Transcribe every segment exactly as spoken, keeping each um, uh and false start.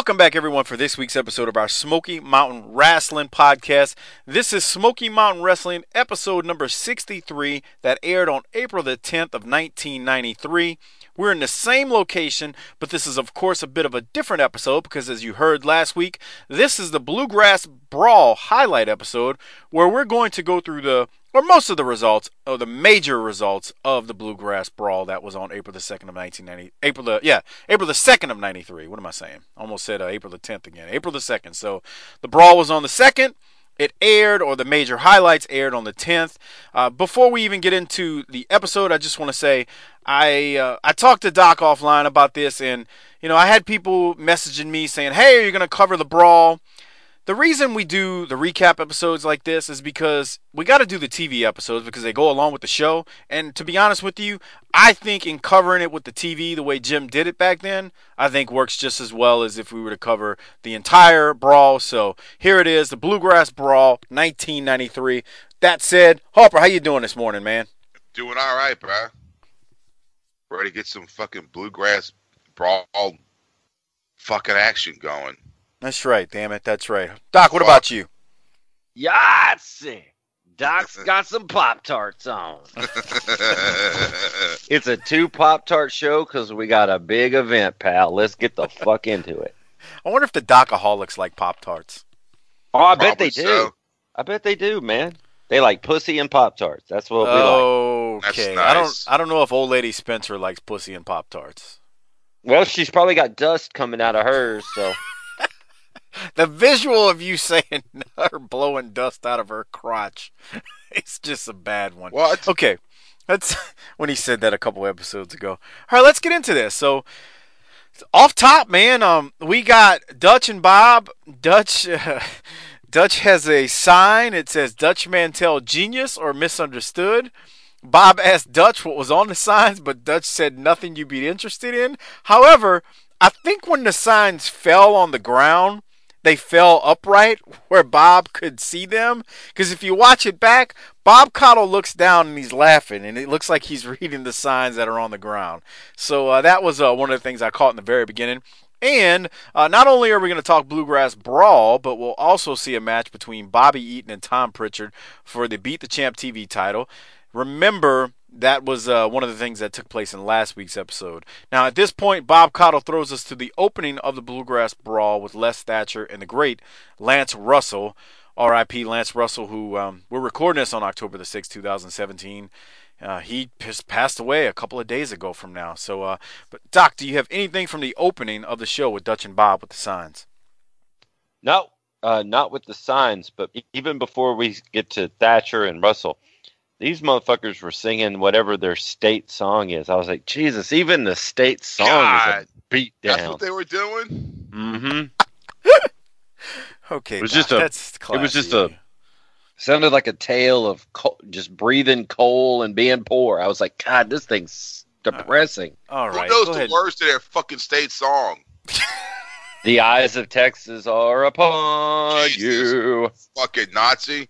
Welcome back, everyone, for this week's episode of our Smoky Mountain Wrestling podcast. This is Smoky Mountain Wrestling, episode number sixty-three, that aired on April the tenth of nineteen ninety-three. We're in the same location, but this is, of course, a bit of a different episode because, as you heard last week, this is the Bluegrass Brawl highlight episode where we're going to go through the, or most of the results, or the major results of the Bluegrass Brawl that was on April the second of nineteen ninety. April the, yeah, April the second of ninety-three. What am I saying? Almost said uh, April the tenth again. April the second. So the Brawl was on the second. It aired, or the major highlights aired on the tenth. Uh, before we even get into the episode, I just want to say I uh, I talked to Doc offline about this, and you know I had people messaging me saying, "Hey, are you going to cover the Brawl?" The reason we do the recap episodes like this is because we got to do the T V episodes because they go along with the show. And to be honest with you, I think in covering it with the T V the way Jim did it back then, I think works just as well as if we were to cover the entire Brawl. So here it is, the Bluegrass Brawl, nineteen ninety-three. That said, Harper, how you doing this morning, man? Doing all right, bro. Ready to get some fucking Bluegrass Brawl fucking action going. That's right, damn it, that's right. Doc, what Fuck. about you? Yahtzee! Doc's got some Pop-Tarts on. It's a two Pop-Tart show because we got a big event, pal. Let's get the fuck into it. I wonder if the Docaholics like Pop-Tarts. Oh, I Probably bet they do. So. I bet they do, man. They like pussy and Pop-Tarts. That's what we like. Okay, nice. I don't I don't know if old lady Spencer likes pussy and Pop-Tarts. Well, she's probably got dust coming out of hers, so... The visual of you saying her blowing dust out of her crotch, it's just a bad one. What? Okay, that's when he said that a couple episodes ago. All right, let's get into this. So, off top, man, um, we got Dutch and Bob. Dutch, uh, Dutch has a sign. It says Dutch Mantel Genius or Misunderstood. Bob asked Dutch what was on the signs, but Dutch said nothing you'd be interested in. However, I think when the signs fell on the ground, they fell upright where Bob could see them. Because if you watch it back, Bob Caudle looks down and he's laughing. And it looks like he's reading the signs that are on the ground. So uh, that was uh, one of the things I caught in the very beginning. And uh, not only are we going to talk Bluegrass Brawl, but we'll also see a match between Bobby Eaton and Tom Pritchard for the Beat the Champ T V title. Remember, that was uh, one of the things that took place in last week's episode. Now, at this point, Bob Caudle throws us to the opening of the Bluegrass Brawl with Les Thatcher and the great Lance Russell, R I P Lance Russell, who um, we're recording this on October the sixth, twenty seventeen. Uh, he just passed away a couple of days ago from now. So, uh, but Doc, do you have anything from the opening of the show with Dutch and Bob with the signs? No, uh, not with the signs, but even before we get to Thatcher and Russell, these motherfuckers were singing whatever their state song is. I was like, Jesus, even the state song God, is a beat down. That's what they were doing? Mm-hmm. Okay, it was Doc, just a, that's classy. It was just a, sounded like a tale of coal, just breathing coal and being poor. I was like, God, this thing's depressing. All right. Who knows Go the ahead. words to their fucking state song? The eyes of Texas are upon Jesus, you. Fucking Nazi.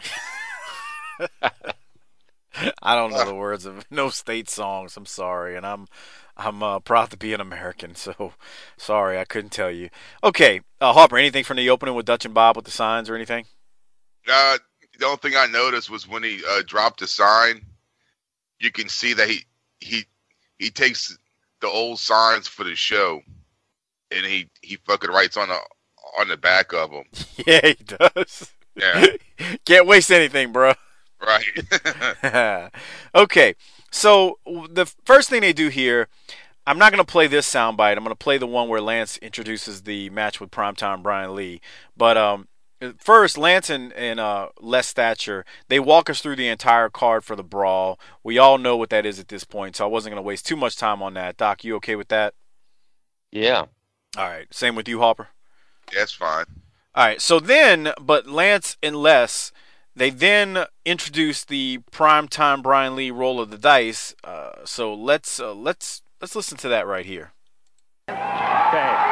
I don't know the words of no state songs. I'm sorry, and I'm I'm uh, proud to be an American. So sorry, I couldn't tell you. Okay, uh, Harper, anything from the opening with Dutch and Bob with the signs or anything? Uh, the only thing I noticed was when he uh, dropped the sign, you can see that he he he takes the old signs for the show, and he, he fucking writes on the on the back of them. Yeah, he does. Yeah, can't waste anything, bro. Right. Okay, so the first thing they do here, I'm not going to play this soundbite. I'm going to play the one where Lance introduces the match with Primetime Brian Lee. But um, first, Lance and, and uh, Les Thatcher, they walk us through the entire card for the Brawl. We all know what that is at this point, so I wasn't going to waste too much time on that. Doc, you okay with that? Yeah. All right, same with you, Harper? That's fine. All right, so then, but Lance and Les, they then introduced the Primetime Brian Lee roll of the dice. Uh, so let's uh, let's let's listen to that right here. Okay.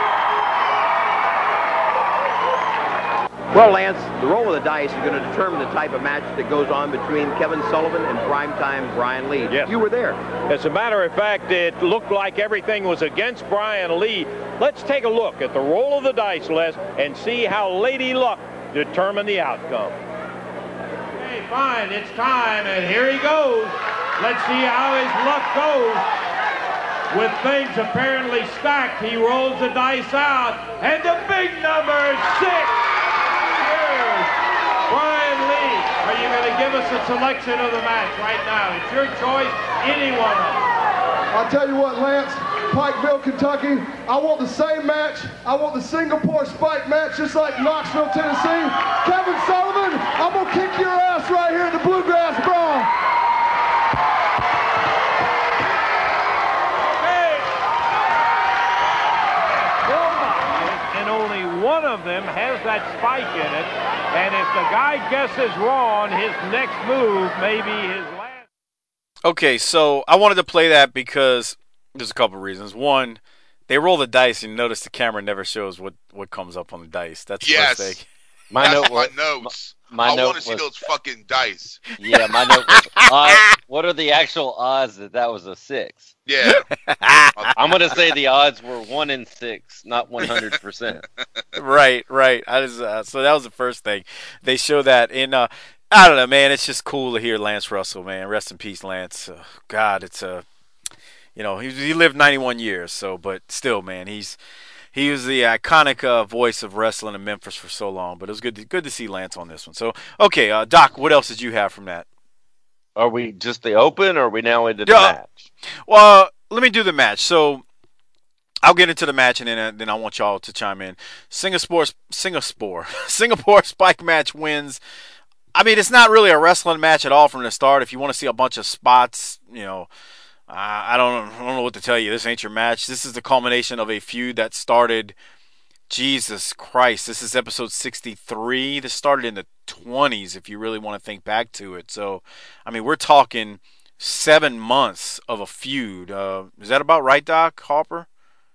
Well, Lance, the roll of the dice is going to determine the type of match that goes on between Kevin Sullivan and Primetime Brian Lee. Yes. You were there. As a matter of fact, it looked like everything was against Brian Lee Let's take a look at the roll of the dice, Les, and see how Lady Luck determined the outcome. Okay, fine, it's time, and here he goes. Let's see how his luck goes. With things apparently stacked, he rolls the dice out, and the big number is six. Here's Brian Lee. Are you going to give us a selection of the match right now? It's your choice, any one of them. I'll tell you what, Lance, Pikeville, Kentucky, I want the same match. I want the Singapore Spike match, just like Knoxville, Tennessee. Kevin Sullivan, I'm going to kick your ass right here in the Bluegrass Brawl. And only one of them has that spike in it. And if the guy guesses wrong, his next move may be his last. Okay, so I wanted to play that because there's a couple reasons. One, they roll the dice and you notice the camera never shows what, what comes up on the dice. That's the yes. first thing. My That's note my was, notes. My, my I note want to see was, those fucking dice. Yeah, my note was, uh, what are the actual odds that that was a six? Yeah. I'm going to say the odds were one in six, not one hundred percent. Right, right. I just, uh, so that was the first thing. They show that in, uh, I don't know, man. It's just cool to hear Lance Russell, man. Rest in peace, Lance. Uh, God, it's a, uh, you know, he, he lived ninety-one years, so, but still, man, he's, he was the iconic uh, voice of wrestling in Memphis for so long. But it was good, to, good to see Lance on this one. So, okay, uh, Doc, what else did you have from that? Are we just the open, or are we now into the Yeah. match? Well, let me do the match. So, I'll get into the match, and then, uh, then I want y'all to chime in. Singapore, Singapore, Singapore Spike match wins. I mean, it's not really a wrestling match at all from the start. If you want to see a bunch of spots, you know, uh, I don't, I don't know what to tell you. This ain't your match. This is the culmination of a feud that started, Jesus Christ, this is episode sixty-three. This started in the twenties, if you really want to think back to it. So, I mean, we're talking seven months of a feud. Uh, is that about right, Doc Harper?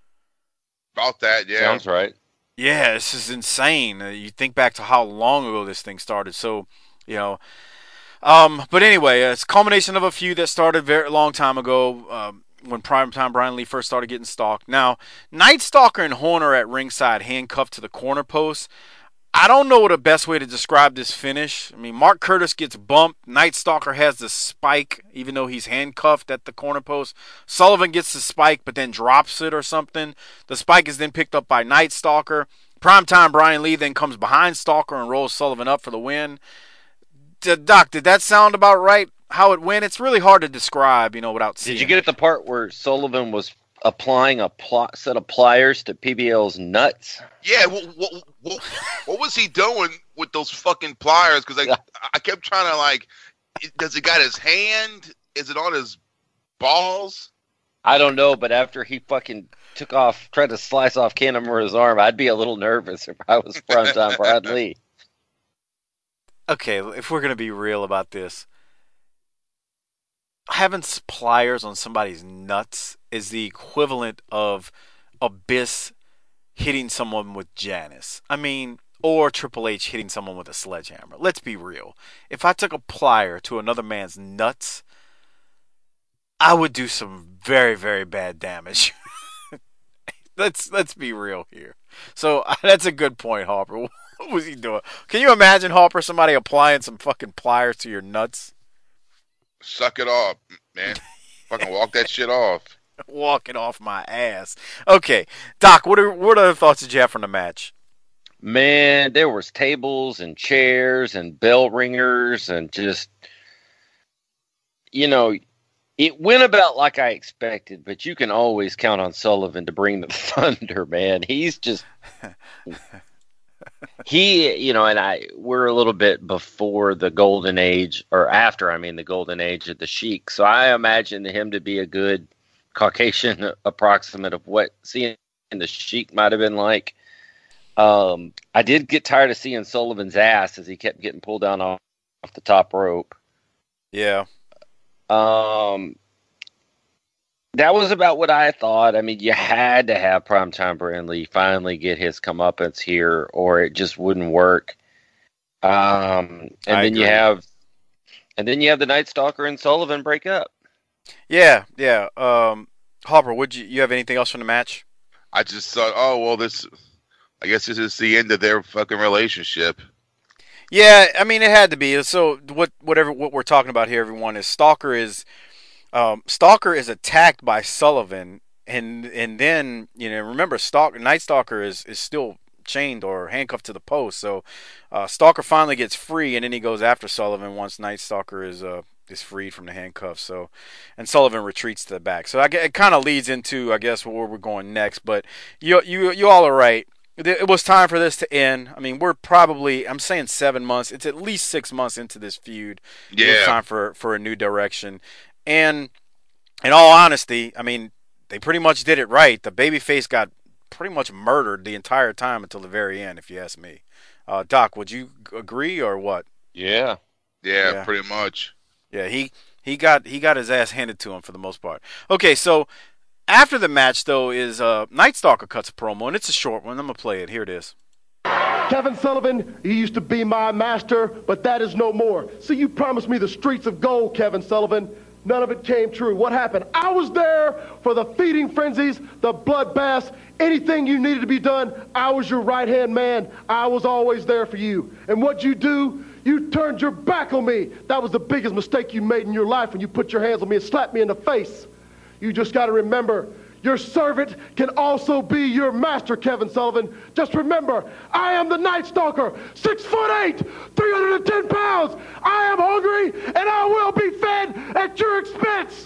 About that, yeah. Sounds right. Yeah, this is insane. Uh, you think back to how long ago this thing started. So, you know, um, but anyway, uh, it's a culmination of a feud that started a very long time ago um, when Primetime Brian Lee first started getting stalked. Now, Night Stalker and Horn are at ringside, handcuffed to the corner post. I don't know what the best way to describe this finish. I mean, Mark Curtis gets bumped. Night Stalker has the spike, even though he's handcuffed at the corner post. Sullivan gets the spike, but then drops it or something. The spike is then picked up by Night Stalker. Primetime Brian Lee then comes behind Stalker and rolls Sullivan up for the win. D- Doc, did that sound about right? How it went? It's really hard to describe, you know, without seeing. Did you get at the part where Sullivan was applying a pl- set of pliers to P B L's nuts? Yeah, what, what, what, what was he doing with those fucking pliers? Because I, I kept trying to, like, does it got his hand? Is it on his balls? I don't know, but after he fucking took off, tried to slice off Kanemaru's arm, I'd be a little nervous if I was Primetime Brad Lee. Okay, if we're going to be real about this, having pliers on somebody's nuts is the equivalent of Abyss hitting someone with Janice. I mean, or Triple H hitting someone with a sledgehammer. Let's be real. If I took a plier to another man's nuts, I would do some very, very bad damage. let's let's be real here. So that's a good point, Harper. What was he doing? Can you imagine, Harper, somebody applying some fucking pliers to your nuts? Suck it off, man. Fucking walk that shit off. Walking off my ass. Okay, Doc, what are what other thoughts did you have from the match? Man, there was tables and chairs and bell ringers and just, you know, it went about like I expected, but you can always count on Sullivan to bring the thunder, man. He's just, he, you know, and I, we're a little bit before the golden age, or after, I mean, the golden age of the Sheik. So I imagine him to be a good Caucasian approximate of what seeing the Sheik might have been like. Um, I did get tired of seeing Sullivan's ass as he kept getting pulled down off, off the top rope. Yeah. Um, that was about what I thought. I mean, you had to have Primetime Brand Lee finally get his comeuppance here, or it just wouldn't work. Um, and I then agree. you have, and then you have the Night Stalker and Sullivan break up. Yeah, yeah. Um, Harper, would you you have anything else from the match? I just thought, oh well, this. I guess this is the end of their fucking relationship. Yeah, I mean it had to be. So what whatever what we're talking about here, everyone, is Stalker is um, Stalker is attacked by Sullivan, and and then you know remember Stalker Night Stalker is is still chained or handcuffed to the post. So uh, Stalker finally gets free, and then he goes after Sullivan once Night Stalker is uh is freed from the handcuffs. So and Sullivan retreats to the back. So I, it kind of leads into I guess where we're going next. But you you you all are right. It was time for this to end. I mean, we're probably, I'm saying seven months. It's at least six months into this feud. Yeah. It was time for, for a new direction. And in all honesty, I mean, they pretty much did it right. The babyface got pretty much murdered the entire time until the very end, if you ask me. Uh, Doc, would you agree or what? Yeah. Yeah, Yeah. pretty much. Yeah, he, he got he got his ass handed to him for the most part. Okay, so after the match, though, is uh, Night Stalker cuts a promo, and it's a short one. I'm going to play it. Here it is. Kevin Sullivan, you used to be my master, but that is no more. So you promised me the streets of gold, Kevin Sullivan. None of it came true. What happened? I was there for the feeding frenzies, the bloodbaths, anything you needed to be done. I was your right-hand man. I was always there for you. And what'd you do? You turned your back on me. That was the biggest mistake you made in your life when you put your hands on me and slapped me in the face. You just got to remember, your servant can also be your master, Kevin Sullivan. Just remember, I am the Night Stalker, six foot eight, three hundred ten pounds. I am hungry, and I will be fed at your expense.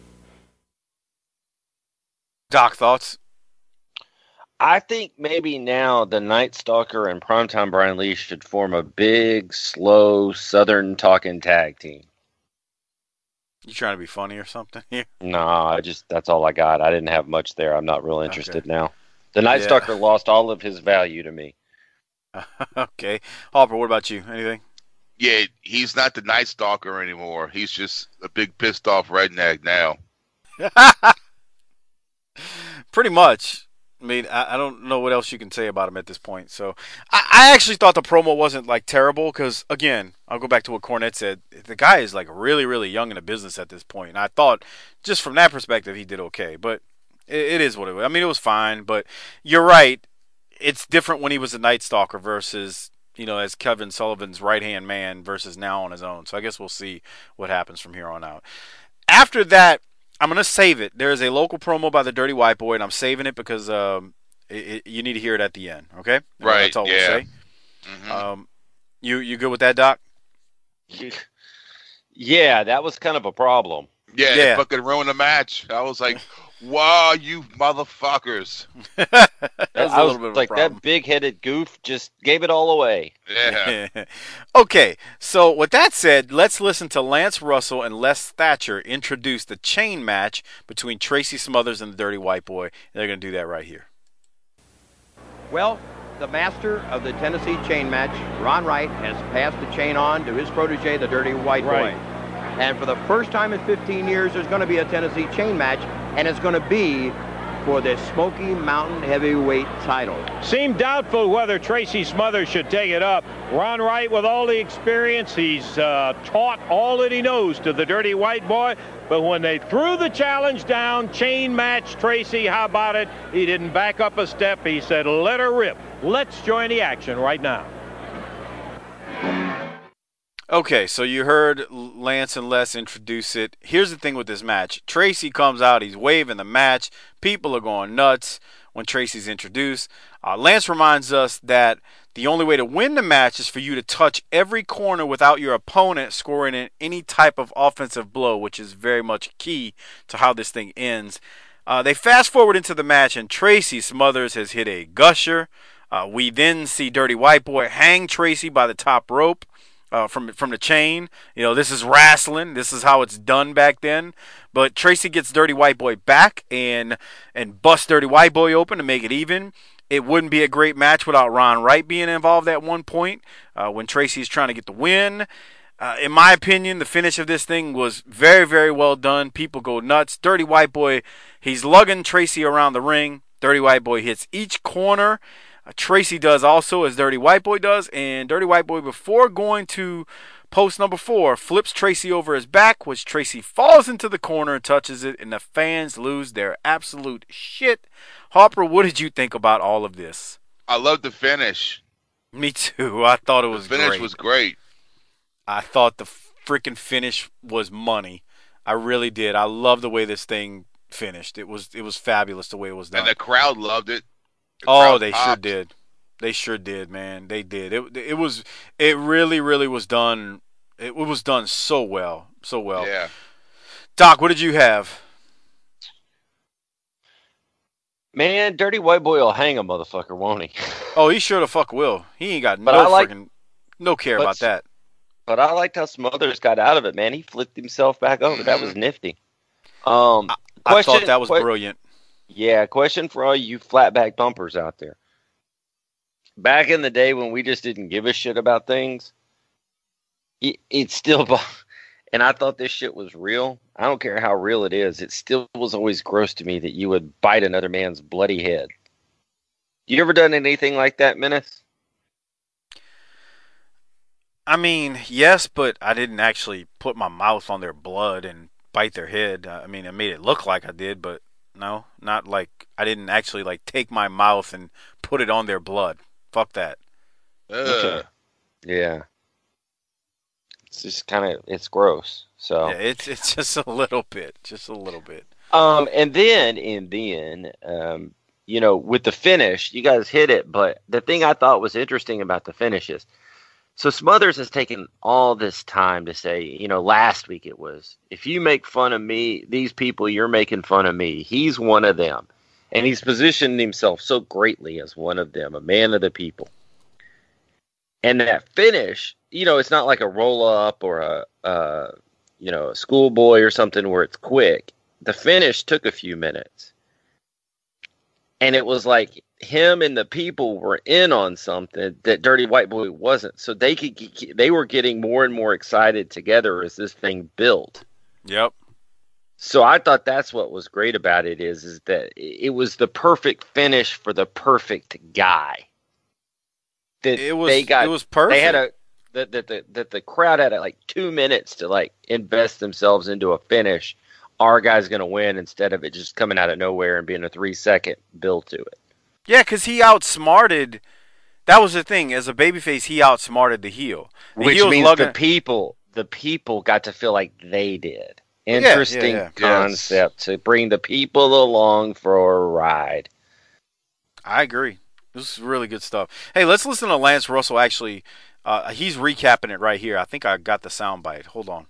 Doc, thoughts? I think maybe now the Night Stalker and Primetime Brian Lee should form a big, slow, Southern talking tag team. You trying to be funny or something here? No, I just, that's all I got. I didn't have much there. I'm not real interested Okay. now. The Night Yeah. Stalker lost all of his value to me. Okay. Harper, what about you? Anything? Yeah, he's not the Night Stalker anymore. He's just a big pissed off redneck now. Pretty much. I mean, I, I don't know what else you can say about him at this point. So, I, I actually thought the promo wasn't like terrible because, again, I'll go back to what Cornette said. The guy is like really, really young in the business at this point. And I thought, just from that perspective, he did okay. But it, it is what it was. I mean, it was fine. But you're right. It's different when he was a Night Stalker versus, you know, as Kevin Sullivan's right hand man versus now on his own. So I guess we'll see what happens from here on out. After that, I'm going to save it. There is a local promo by the Dirty White Boy, and I'm saving it because um, it, it, you need to hear it at the end, okay? Right, That's all yeah. we'll say. Mhm. Um, you you good with that, Doc? Yeah, that was kind of a problem. yeah, yeah. it fucking ruined the match. I was like, wow, you motherfuckers. That was I a was little bit of like, a problem. that big-headed goof just gave it all away. Yeah. Okay, so with that said, let's listen to Lance Russell and Les Thatcher introduce the chain match between Tracy Smothers and the Dirty White Boy. They're going to do that right here. Well, the master of the Tennessee chain match, Ron Wright, has passed the chain on to his protege, the Dirty White Right. Boy. And for the first time in fifteen years, there's going to be a Tennessee chain match, and it's going to be for the Smoky Mountain Heavyweight title. Seemed doubtful whether Tracy Smothers should take it up. Ron Wright, with all the experience, he's uh, taught all that he knows to the Dirty White Boy. But when they threw the challenge down, chain match Tracy, how about it? He didn't back up a step. He said, let her rip. Let's join the action right now. Okay, so you heard Lance and Les introduce it. Here's the thing with this match. Tracy comes out, he's waving the match. People are going nuts when Tracy's introduced. Uh, Lance reminds us that the only way to win the match is for you to touch every corner without your opponent scoring in any type of offensive blow, which is very much key to how this thing ends. Uh, they fast forward into the match, and Tracy Smothers has hit a gusher. Uh, we then see Dirty White Boy hang Tracy by the top rope. Uh, from from the chain. You know, this is wrestling. This is how it's done back then. But Tracy gets Dirty White Boy back and and busts Dirty White Boy open to make it even. It wouldn't be a great match without Ron Wright being involved at one point uh, when Tracy's trying to get the win. Uh, in my opinion, the finish of this thing was very, very well done. People go nuts. Dirty White Boy, he's lugging Tracy around the ring. Dirty White Boy hits each corner. Uh, Tracy does also as Dirty White Boy does, and Dirty White Boy, before going to Post number four, flips Tracy over his back, which Tracy falls into the corner and touches it, and the fans lose their absolute shit. Harper, what did you think about all of this? I love the finish. Me too. I thought it was the finish great. was great. I thought the freaking finish was money. I really did. I love the way this thing finished. It was it was fabulous the way it was done. And the crowd loved it. The oh, crowd they popped. sure did. They sure did, man. They did. It it was it really really was done. It was done so well, so well. Yeah. Doc, what did you have? Man, Dirty White Boy will hang a motherfucker, won't he? Oh, he sure the fuck will. He ain't got But no I like- freaking no care but- about that. But I liked how Smothers got out of it, man. He flipped himself back over. That was nifty. Um, I question, thought that was que- brilliant. Yeah, question for all you flatback bumpers out there. Back in the day when we just didn't give a shit about things, it, it's still, and I thought this shit was real. I don't care how real it is. It still was always gross to me that you would bite another man's bloody head. You ever done anything like that, Menace? I mean, yes, but I didn't actually put my mouth on their blood and bite their head. I mean, it made it look like I did, but no, not like I didn't actually like take my mouth and put it on their blood. Fuck that. Ugh. Yeah. It's just kind of, it's gross. So. Yeah, it's it's just a little bit, just a little bit. Um, and then, and then, um, you know, with the finish, you guys hit it. But the thing I thought was interesting about the finish is, so Smothers has taken all this time to say, you know, last week it was, if you make fun of me, these people, you're making fun of me. He's one of them. And he's positioned himself so greatly as one of them, a man of the people. And that finish, you know, it's not like a roll up or a, uh, you know, a schoolboy or something where it's quick. The finish took a few minutes. And it was like him and the people were in on something that Dirty White Boy wasn't. So they could they were getting more and more excited together as this thing built. Yep. So I thought that's what was great about it is, is that it was the perfect finish for the perfect guy. That It was they got, it was perfect. They had a that that the that the crowd had like two minutes to like invest themselves into a finish. Our guy's gonna win instead of it just coming out of nowhere and being a three second build to it. Yeah, because he outsmarted. That was the thing. As a babyface, he outsmarted the heel. The Which heel's means lugging- the people, the people got to feel like they did. Yeah, Interesting yeah, yeah. concept to bring the people along for a ride. I agree. This is really good stuff. Hey, let's listen to Lance Russell. Actually, uh, he's recapping it right here. I think I got the sound bite. Hold on.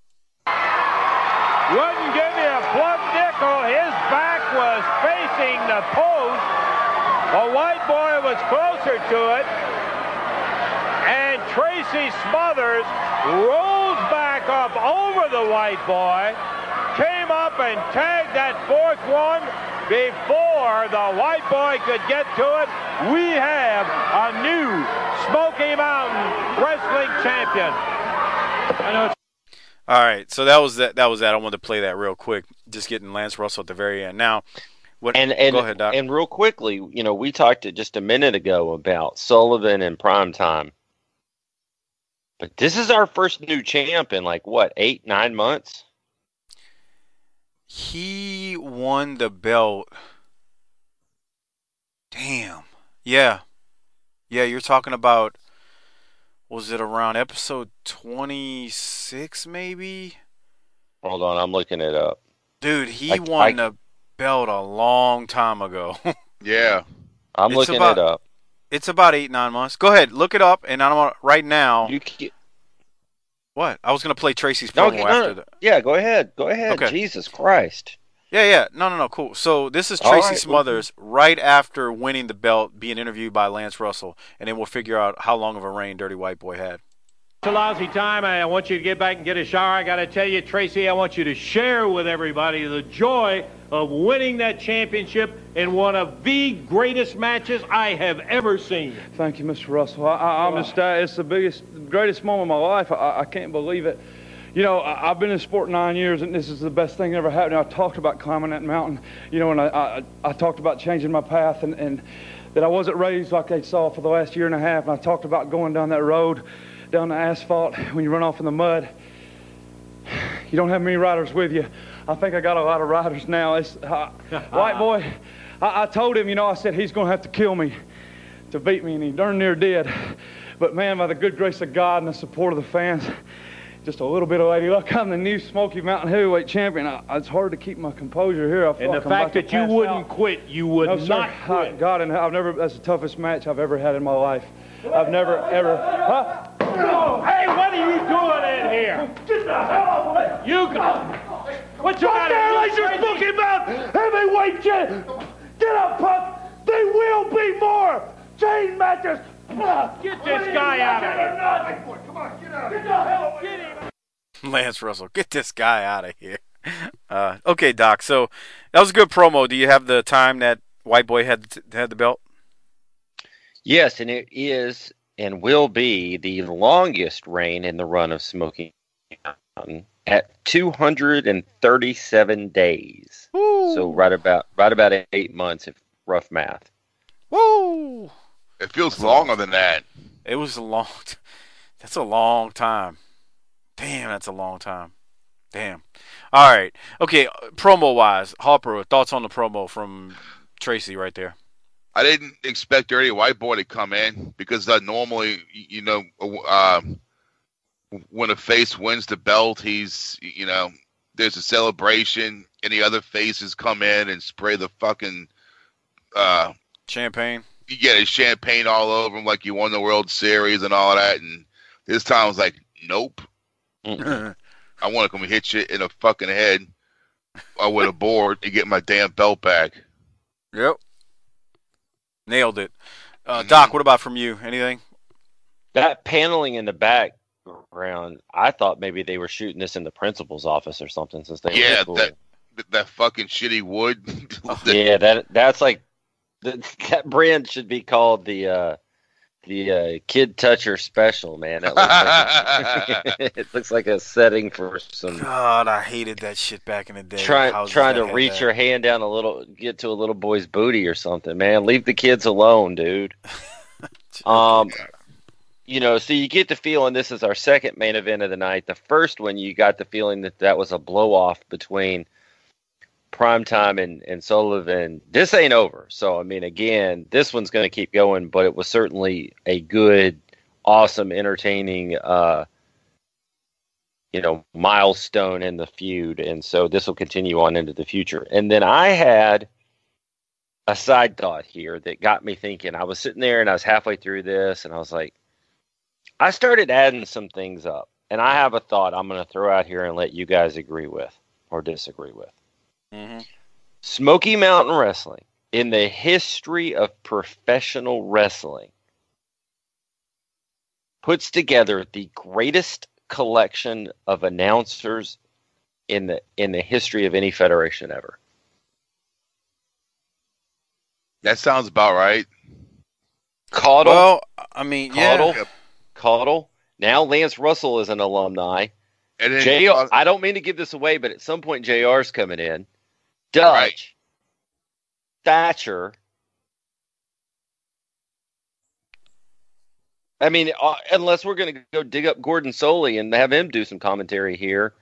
Wouldn't give you a plumb nickel. His back was facing the post. The White Boy was closer to it. And Tracy Smothers rolls back up over the White Boy. Came up and tagged that fourth one before the White Boy could get to it. We have a new Smoky Mountain Wrestling Champion. I know it's All right, so that was that. That was that. I wanted to play that real quick. Just getting Lance Russell at the very end. Now, what? And and go ahead, Doc. and real quickly, you know, we talked just a minute ago about Sullivan and Primetime. But this is our first new champ in like what, eight, nine months? He won the belt. Damn. Yeah. Yeah, you're talking about, was it around episode twenty-six maybe? Hold on, I'm looking it up. Dude, he I- won I- the belt a long time ago. Yeah. I'm It's looking about- it up. It's about eight, nine months. Go ahead, look it up, and I don't want right now. You can, What? I was gonna play Tracy's no, promo no, after no, the. yeah, go ahead, go ahead. Okay. Jesus Christ! Yeah, yeah. No, no, no. Cool. So this is All Tracy right, Smothers right after winning the belt, being interviewed by Lance Russell, and then we'll figure out how long of a reign Dirty White Boy had. a lousy time. I want you to get back and get a shower. I got to tell you, Tracy, I want you to share with everybody the joy of winning that championship in one of the greatest matches I have ever seen. Thank you, Mister Russell. I, I, I'm just, uh, it's the biggest, greatest moment of my life. I, I can't believe it. You know, I, I've been in sport nine years, and this is the best thing that ever happened. I talked about climbing that mountain, you know, and I, I, I talked about changing my path, and, and that I wasn't raised like they saw for the last year and a half, and I talked about going down that road. down the asphalt, when you run off in the mud, you don't have many riders with you. I think I got a lot of riders now. It's, uh, White Boy, I, I told him, you know, I said he's going to have to kill me to beat me, and he darn near did. But, man, by the good grace of God and the support of the fans, just a little bit of lady luck, I'm the new Smoky Mountain Heavyweight Champion. I, it's hard to keep my composure here. I and the fact that you wouldn't out. quit, you would no, not sir. quit. God, and I've never, that's the toughest match I've ever had in my life. I've never, ever, huh? Hey, what are you doing in here? Get the hell off of me! You go. What you got there, to like you're Smoky Mountain Heavyweight Champion! Get up, punk! There will be more chain matches! Get this guy out of here. Come on, get out of here. Get the hell away. Get him. Lance Russell, get this guy out of here. Uh, okay, Doc. So that was a good promo. Do you have the time that White Boy had had the belt? Yes, and it is and will be the longest reign in the run of Smoky Mountain at two hundred thirty-seven days. Woo. So right about right about eight months, if rough math. Woo! It feels longer than that. It was a long. T- that's a long time. Damn, that's a long time. Damn. All right. Okay. Promo wise, Harper, thoughts on the promo from Tracy right there? I didn't expect Dirty White Boy to come in because uh, normally, you know, uh, when a face wins the belt, he's, you know, there's a celebration, and the other faces come in and spray the fucking uh, champagne. You get a champagne all over him like you won the World Series and all that. And this time I was like, nope. I want to come and hit you in the fucking head or with a board to get my damn belt back. Yep. Nailed it. Uh, Doc, what about from you? Anything? That paneling in the background, I thought maybe they were shooting this in the principal's office or something since they yeah, were cool. that that fucking shitty wood. yeah, that that's like the, that brand should be called the uh, the uh, Kid Toucher Special, man. That looks like a, it looks like a setting for some. God, I hated that shit back in the day. Trying trying to reach that. your hand down a little, get to a little boy's booty or something, man. Leave the kids alone, dude. um, you know, so you get the feeling this is our second main event of the night. The first one, you got the feeling that that was a blow off between Primetime and, and Sullivan. This ain't over. So, I mean, again, this one's going to keep going, but it was certainly a good, awesome, entertaining, uh, you know, milestone in the feud. And so this will continue on into the future. And then I had a side thought here that got me thinking. I was sitting there and I was halfway through this and I was like, I started adding some things up. And I have a thought I'm going to throw out here and let you guys agree with or disagree with. Mm-hmm. Smoky Mountain Wrestling, in the history of professional wrestling, puts together the greatest collection of announcers in the in the history of any federation ever. That sounds about right. Caudle. Well, I mean, Caudle. yeah. Caudle. Now Lance Russell is an alumni. And then, J R, uh, I don't mean to give this away, but at some point J R's coming in. Dutch, right. Thatcher. I mean, uh, unless we're going to go dig up Gordon Soley and have him do some commentary here.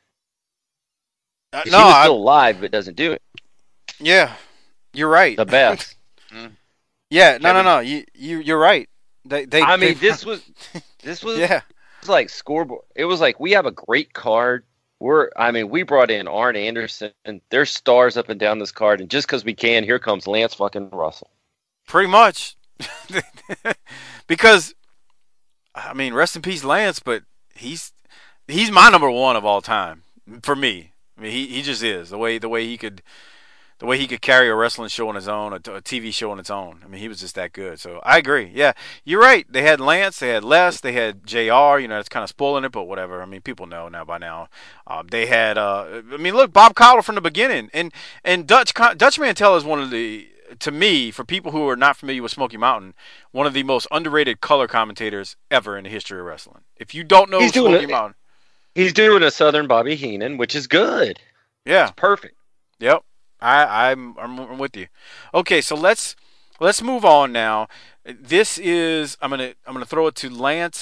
Uh, he no, was I, still alive, but doesn't do it. Yeah, you're right. The best. yeah, no, no, no. You, you, you're right. They, they. I mean, they, this was, this was, yeah. It was like scoreboard. It was like we have a great card. We're, I mean, we brought in Arn Anderson, and there's stars up and down this card, and just because we can, here comes Lance fucking Russell. Pretty much, because, I mean, rest in peace, Lance, but he's he's my number one of all time for me. I mean, he, he just is the way the way he could. The way he could carry a wrestling show on his own, a, a T V show on its own. I mean, he was just that good. So I agree. Yeah, you're right. They had Lance, they had Les, they had J R. You know, that's kind of spoiling it, but whatever. I mean, people know now by now. Um, they had, uh, I mean, look, Bob Caudle from the beginning, and and Dutch Dutch Mantell is one of the, to me, for people who are not familiar with Smoky Mountain, one of the most underrated color commentators ever in the history of wrestling. If you don't know he's Smoky doing Mountain, he's doing a Southern Bobby Heenan, which is good. Yeah, it's perfect. Yep. I, I'm I'm with you. Okay, so let's let's move on now. This is I'm gonna I'm gonna throw it to Lance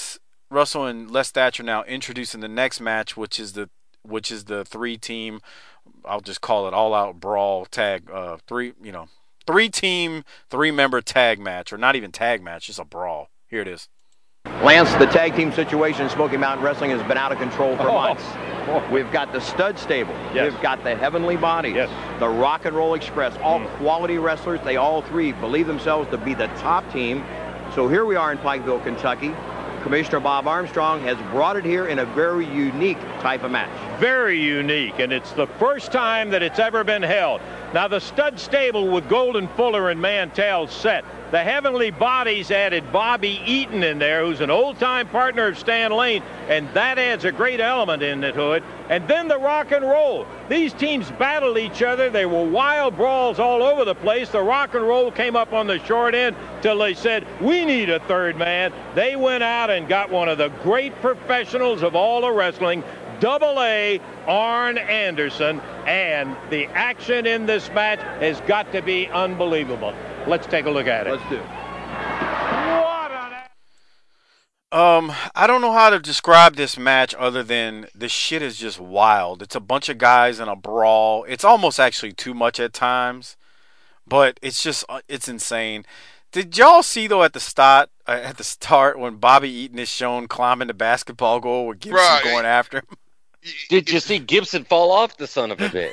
Russell and Les Thatcher now introducing the next match, which is the which is the three-team. I'll just call it all-out brawl tag. Uh, three, you know, three-team, three-member tag match, or not even tag match, just a brawl. Here it is. Lance, the tag team situation in Smoky Mountain Wrestling has been out of control for months. We've got the Stud Stable. Yes. We've got the Heavenly Bodies. Yes. The Rock and Roll Express. All Mm. quality wrestlers. They all three believe themselves to be the top team. So here we are in Pikeville, Kentucky. Commissioner Bob Armstrong has brought it here in a very unique type of match. Very unique, and it's the first time that it's ever been held. Now, the Stud Stable with Golden Fuller and Mantell set. The Heavenly Bodies added Bobby Eaton in there, who's an old-time partner of Stan Lane, and that adds a great element in it to it. And then the Rock and Roll. These teams battled each other. They were wild brawls all over the place. The Rock and Roll came up on the short end till they said, we need a third man. They went out and got one of the great professionals of all of wrestling, Double A, Arn Anderson, and the action in this match has got to be unbelievable. Let's take a look at it. Let's do it. What an... Um, I don't know how to describe this match other than this shit is just wild. It's a bunch of guys in a brawl. It's almost actually too much at times, but it's just it's insane. Did y'all see though at the start uh, at the start when Bobby Eaton is shown climbing the basketball goal with Gibson Right. going after him? Did you see Gibson fall off the son of a bitch?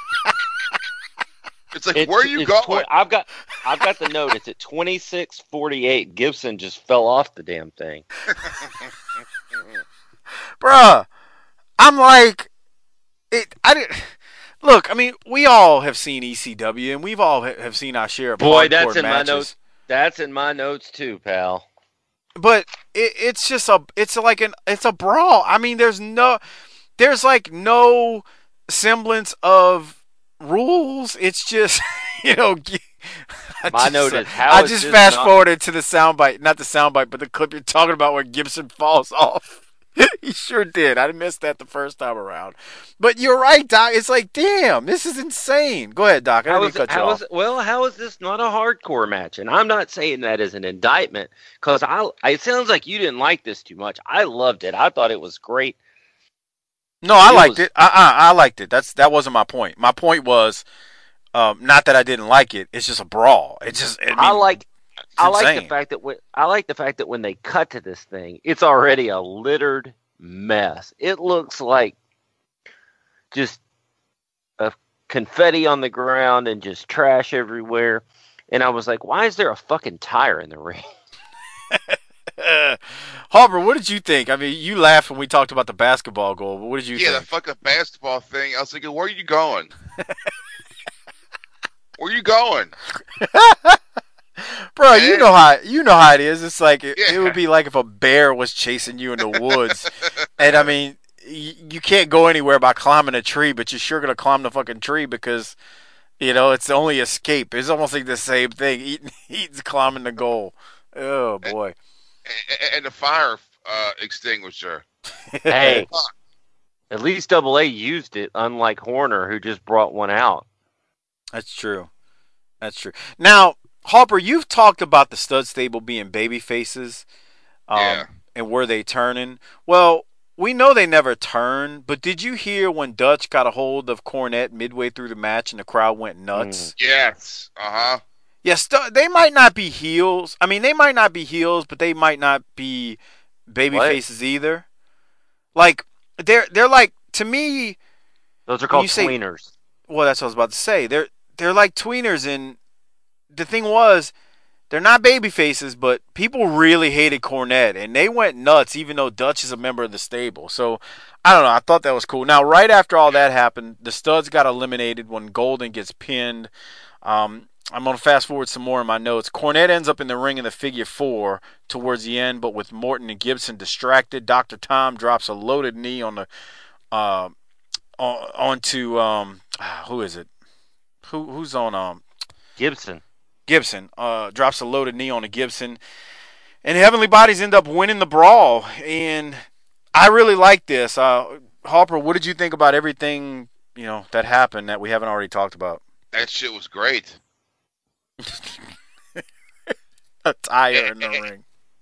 It's like, It's- where are you it's going? tw- I've got, I've got the note. It's at twenty-six forty-eight. Gibson just fell off the damn thing. Bruh, I'm like, it. I did. Look, I mean, we all have seen E C W, and we've all ha- have seen our share of Boy, hardcore that's in my matches. notes. That's in my notes too, pal. But it, it's just a, it's like an, it's a brawl. I mean, there's no, there's like no semblance of rules. It's just, you know. I My just, note is, how I is just this fast not- forwarded to the soundbite, not the soundbite, but the clip you're talking about where Gibson falls off. He sure did. I missed that the first time around. But you're right, Doc. It's like, damn, this is insane. Go ahead, Doc. I How didn't is, cut it, you how off. is well? How is this not a hardcore match? And I'm not saying that as an indictment, because I. It sounds like you didn't like this too much. I loved it. I thought it was great. No, I It liked was- it. Uh, uh I liked it. That's that wasn't my point. My point was, um, not that I didn't like it. It's just a brawl. It's just. I, mean, I like. it's I like the insane. fact that when I like the fact that when they cut to this thing, it's already a littered mess. It looks like just a confetti on the ground and just trash everywhere. And I was like, why is there a fucking tire in the ring? Harper, what did you think? I mean, you laughed when we talked about the basketball goal, but what did you Yeah, the think? fucking basketball thing. I was thinking, where are you going? Where are you going? Bro, you Man. know how you know how it is. It's like it, it Yeah. would be like if a bear was chasing you in the woods, and I mean, y- you can't go anywhere by climbing a tree, but you're sure gonna climb the fucking tree because you know it's the only escape. It's almost like the same thing. Eating, eating, climbing the goal. Oh boy. A- And the fire uh, extinguisher. Hey, at least Double A used it, unlike Horner, who just brought one out. That's true. That's true. Now, Harper, you've talked about the stud stable being baby faces, um, Yeah. and were they turning? Well, we know they never turn, but did you hear when Dutch got a hold of Cornette midway through the match and the crowd went nuts? Yes. Uh huh. Yes, stu- they might not be heels. I mean, they might not be heels, but they might not be baby What? faces either. Like they're they're like to me. Those are When called you say- tweeners. Well, that's what I was about to say. They're they're like tweeners, and the thing was, they're not baby faces, but people really hated Cornette, and they went nuts, even though Dutch is a member of the stable. So I don't know. I thought that was cool. Now, right after all that happened, the studs got eliminated when Golden gets pinned. Um, I'm gonna fast forward some more in my notes. Cornette ends up in the ring in the figure four towards the end, but with Morton and Gibson distracted, Doctor Tom drops a loaded knee on the uh, on, onto um, who is it? Who who's on um Gibson. Gibson? Uh, drops a loaded knee on a Gibson, and Heavenly Bodies end up winning the brawl. And I really like this. Uh, Harper, what did you think about everything you know that happened that we haven't already talked about? That shit was great. A tire in the ring.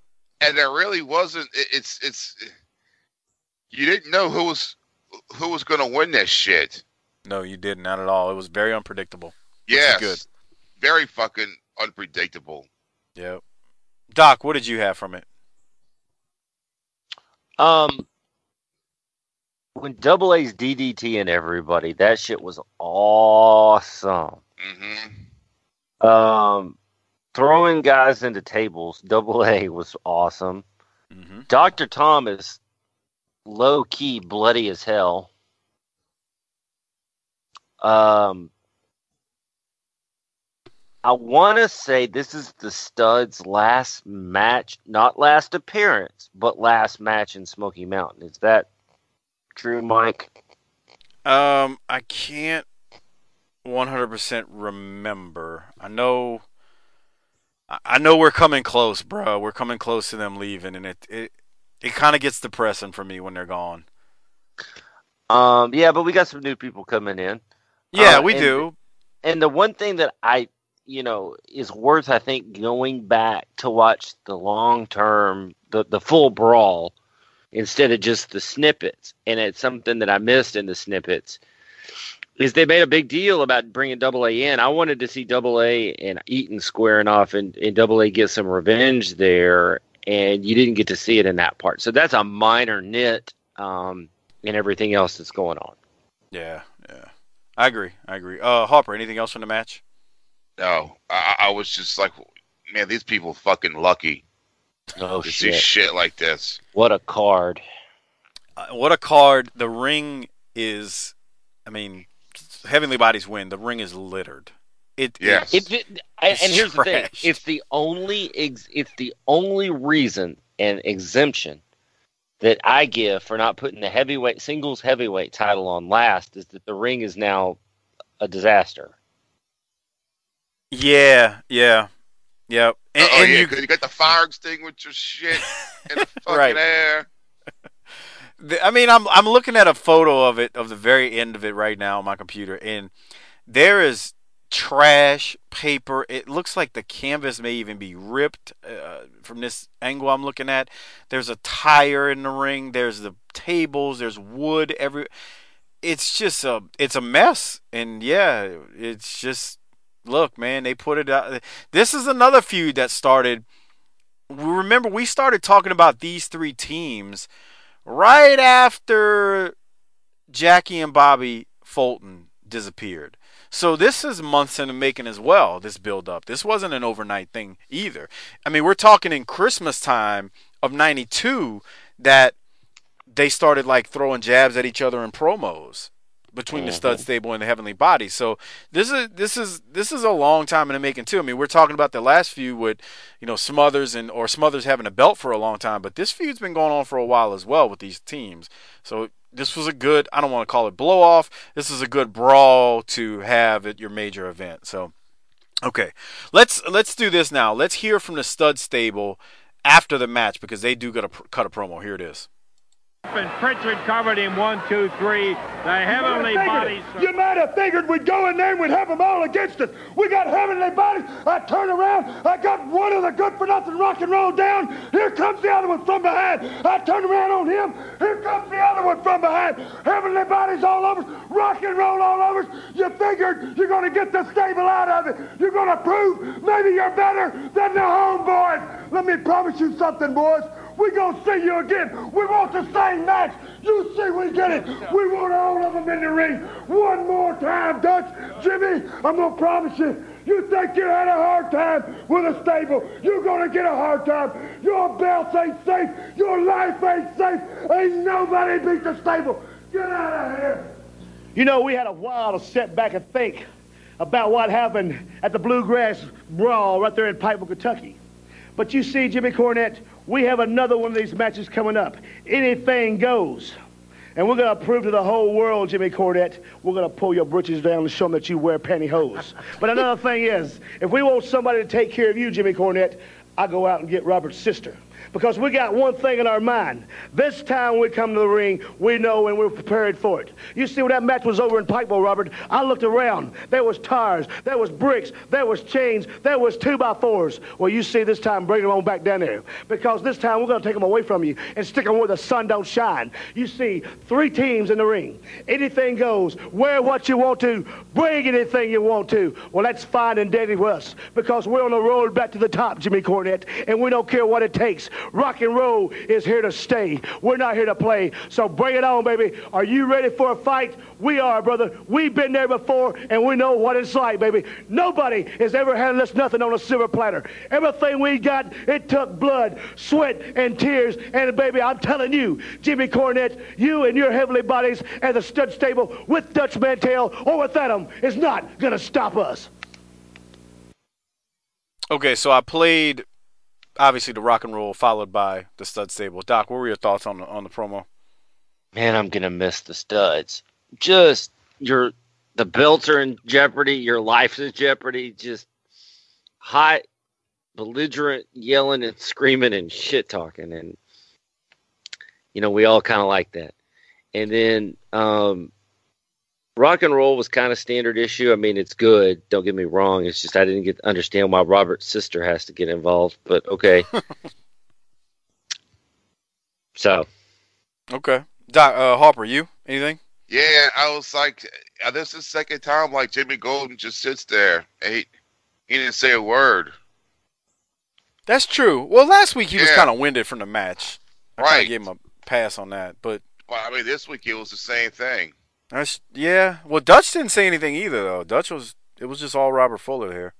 and there really wasn't. It, it's it's you didn't know who was who was going to win this shit. No, you didn't. Not at all. It was very unpredictable. Yes, good. Very fucking unpredictable. Yep. Doc, what did you have from it? Um, when Double A's D D T and everybody, that shit was awesome. Mm-hmm. Um, throwing guys into tables, Double A was awesome. Mm-hmm. Doctor Tom is low key bloody as hell. Um, I want to say this is the Studs' last match, not last appearance, but last match in Smoky Mountain. Is that true, Mike? Um, I can't one hundred percent remember. I know, I know we're coming close, bro. We're coming close to them leaving, and it it it kind of gets depressing for me when they're gone. Um, yeah, but we got some new people coming in. Yeah, uh, we and, do. And the one thing that I, you know, is worth, I think, going back to watch the long term, the the full brawl, instead of just the snippets. And it's something that I missed in the snippets. Is they made a big deal about bringing Double A in. I wanted to see Double A and Eaton squaring off and, and Double A get some revenge there, and you didn't get to see it in that part. So that's a minor nit um, in everything else that's going on. Yeah, yeah. I agree. I agree. Uh, Harper, anything else from the match? No, I, I was just like, man, these people fucking lucky Oh, to shit. see shit like this. What a card. Uh, what a card. The ring is, I mean, Heavenly Bodies win. The ring is littered. It, Yes. If it, and It's here's the thing: trashed. it's the only ex, it's the only reason and exemption that I give for not putting the heavyweight singles heavyweight title on last is that the ring is now a disaster. Yeah, yeah, yep. And, oh and yeah, you, because you got the fire extinguisher shit in the fucking Right. air. the- I mean, I'm I'm looking at a photo of it of the very end of it right now on my computer, and there is trash paper. It looks like the canvas may even be ripped uh, from this angle I'm looking at. There's a tire in the ring. There's the tables. There's wood every. It's just a it's a mess, and yeah, it's just look, man. They put it out. This is another feud that started. Remember, we started talking about these three teams right after Jackie and Bobby Fulton disappeared. So this is months in the making as well, this build-up. This wasn't an overnight thing either. I mean, we're talking in Christmas time of ninety-two that they started like throwing jabs at each other in promos between the Stud Stable and the Heavenly Bodies. So this is this is this is a long time in the making too. I mean, we're talking about the last feud with, you know, Smothers and or Smothers having a belt for a long time, but this feud's been going on for a while as well with these teams. So this was a good, I don't want to call it blow off. This is a good brawl to have at your major event. So okay. Let's let's do this now. Let's hear from the Stud Stable after the match because they do got to cut a promo. Here it is. And Pritchard covered him one, two, three. The Heavenly Bodies. You might have figured we'd go in there and we'd have them all against us. We got Heavenly Bodies. I turn around. I got one of the good-for-nothing rock and roll down. Here comes the other one from behind. I turn around on him. Here comes the other one from behind. Heavenly Bodies all over us. Rock and roll all over us. You figured you're going to get the stable out of it. You're going to prove maybe you're better than the homeboys. Let me promise you something, boys. We're going to see you again. We want the same match. You see we get it. We want all of them in the ring. One more time, Dutch. Jimmy, I'm going to promise you, you think you had a hard time with a stable. You're going to get a hard time. Your belts ain't safe. Your life ain't safe. Ain't nobody beat the stable. Get out of here. You know, we had a while to sit back and think about what happened at the Bluegrass Brawl right there in Pikeville, Kentucky. But you see, Jimmy Cornette, we have another one of these matches coming up. Anything goes. And we're going to prove to the whole world, Jimmy Cornette, we're going to pull your britches down and show them that you wear pantyhose. But another thing is, if we want somebody to take care of you, Jimmy Cornette, I go out and get Robert's sister. Because we got one thing in our mind. This time we come to the ring, we know and we're prepared for it. You see, when that match was over in Pikeville, Robert, I looked around. There was tires, there was bricks, there was chains, there was two by fours. Well, you see, this time bring them on back down there. Because this time we're going to take them away from you and stick them where the sun don't shine. You see, three teams in the ring. Anything goes. Wear what you want to. Bring anything you want to. Well, that's fine and dandy with us. Because we're on the road back to the top, Jimmy Cornette, and we don't care what it takes. Rock and roll is here to stay. We're not here to play. So bring it on, baby. Are you ready for a fight? We are, brother. We've been there before, and we know what it's like, baby. Nobody has ever handed us nothing on a silver platter. Everything we got, it took blood, sweat, and tears. And, baby, I'm telling you, Jimmy Cornette, you and your heavenly bodies at the stud stable with Dutch Mantell or without him is not going to stop us. Okay, so I played, obviously, the rock and roll followed by the stud stable. Doc, what were your thoughts on the, on the promo? Man, I'm gonna miss the studs. Just your the belts are in jeopardy. Your life's in jeopardy. Just hot, belligerent, yelling and screaming and shit talking, and you know we all kind of like that. And then um, rock and roll was kind of standard issue. I mean, it's good. Don't get me wrong. It's just I didn't get understand why Robert's sister has to get involved. But okay. so. Okay. Doc, uh, Harper, you? Anything? Yeah, I was like, uh, this is the second time like Jimmy Golden just sits there and he, he didn't say a word. That's true. Well, last week he yeah. was kind of winded from the match. I right. kind of gave him a pass on that, but. Well, I mean, this week it was the same thing. That's yeah. Well, Dutch didn't say anything either, though. Dutch was it was just all Robert Fuller here.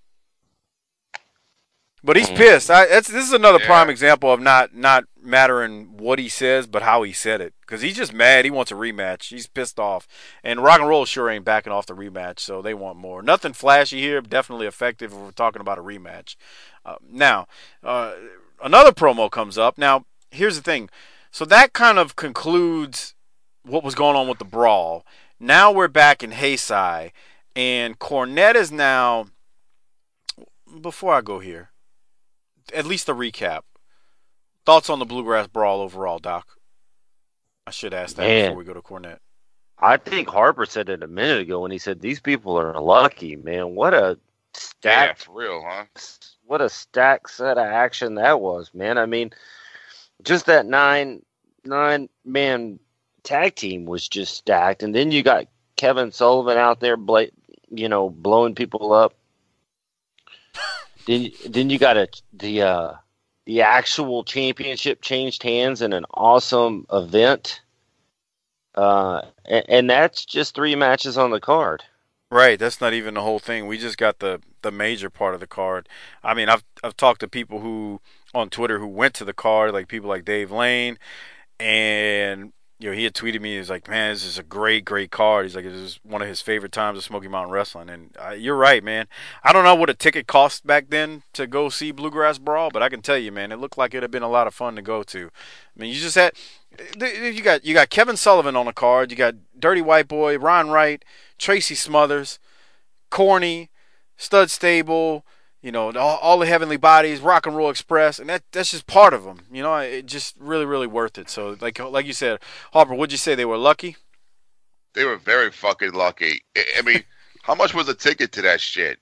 But he's pissed. I, that's, this is another yeah. prime example of not, not mattering what he says, but how he said it. Because he's just mad. He wants a rematch. He's pissed off. And Rock and Roll sure ain't backing off the rematch, so they want more. Nothing flashy here, definitely effective if we're talking about a rematch. Uh, now, uh, another promo comes up. Now, here's the thing. So that kind of concludes what was going on with the brawl. Now we're back in Heisei, and Cornette is now, before I go here, at least a recap. Thoughts on the Bluegrass Brawl overall, Doc? I should ask that Man. before we go to Cornette. I think Harper said it a minute ago when he said these people are lucky, man. What a stacked, yeah, for real, huh? What a stacked set of action that was, man. I mean, just that nine nine man tag team was just stacked, and then you got Kevin Sullivan out there, bla- you know, blowing people up. Then, then you got a, the uh, the actual championship changed hands in an awesome event, uh, and, and that's just three matches on the card. Right, that's not even the whole thing. We just got the, the major part of the card. I mean, I've I've talked to people who on Twitter who went to the card, like people like Dave Lane, and you know, he had tweeted me. He was like, "Man, this is a great, great card." He's like, "This is one of his favorite times of Smoky Mountain Wrestling." And uh, you're right, man. I don't know what a ticket cost back then to go see Bluegrass Brawl, but I can tell you, man, it looked like it'd have been a lot of fun to go to. I mean, you just had you got you got Kevin Sullivan on the card. You got Dirty White Boy, Ron Wright, Tracy Smothers, Corny, Stud Stable. You know, all, all the Heavenly Bodies, Rock and Roll Express, and that that's just part of them. You know, it just really, really worth it. So, like like you said, Harper, would you say they were lucky? They were very fucking lucky. I, I mean, how much was a ticket to that shit?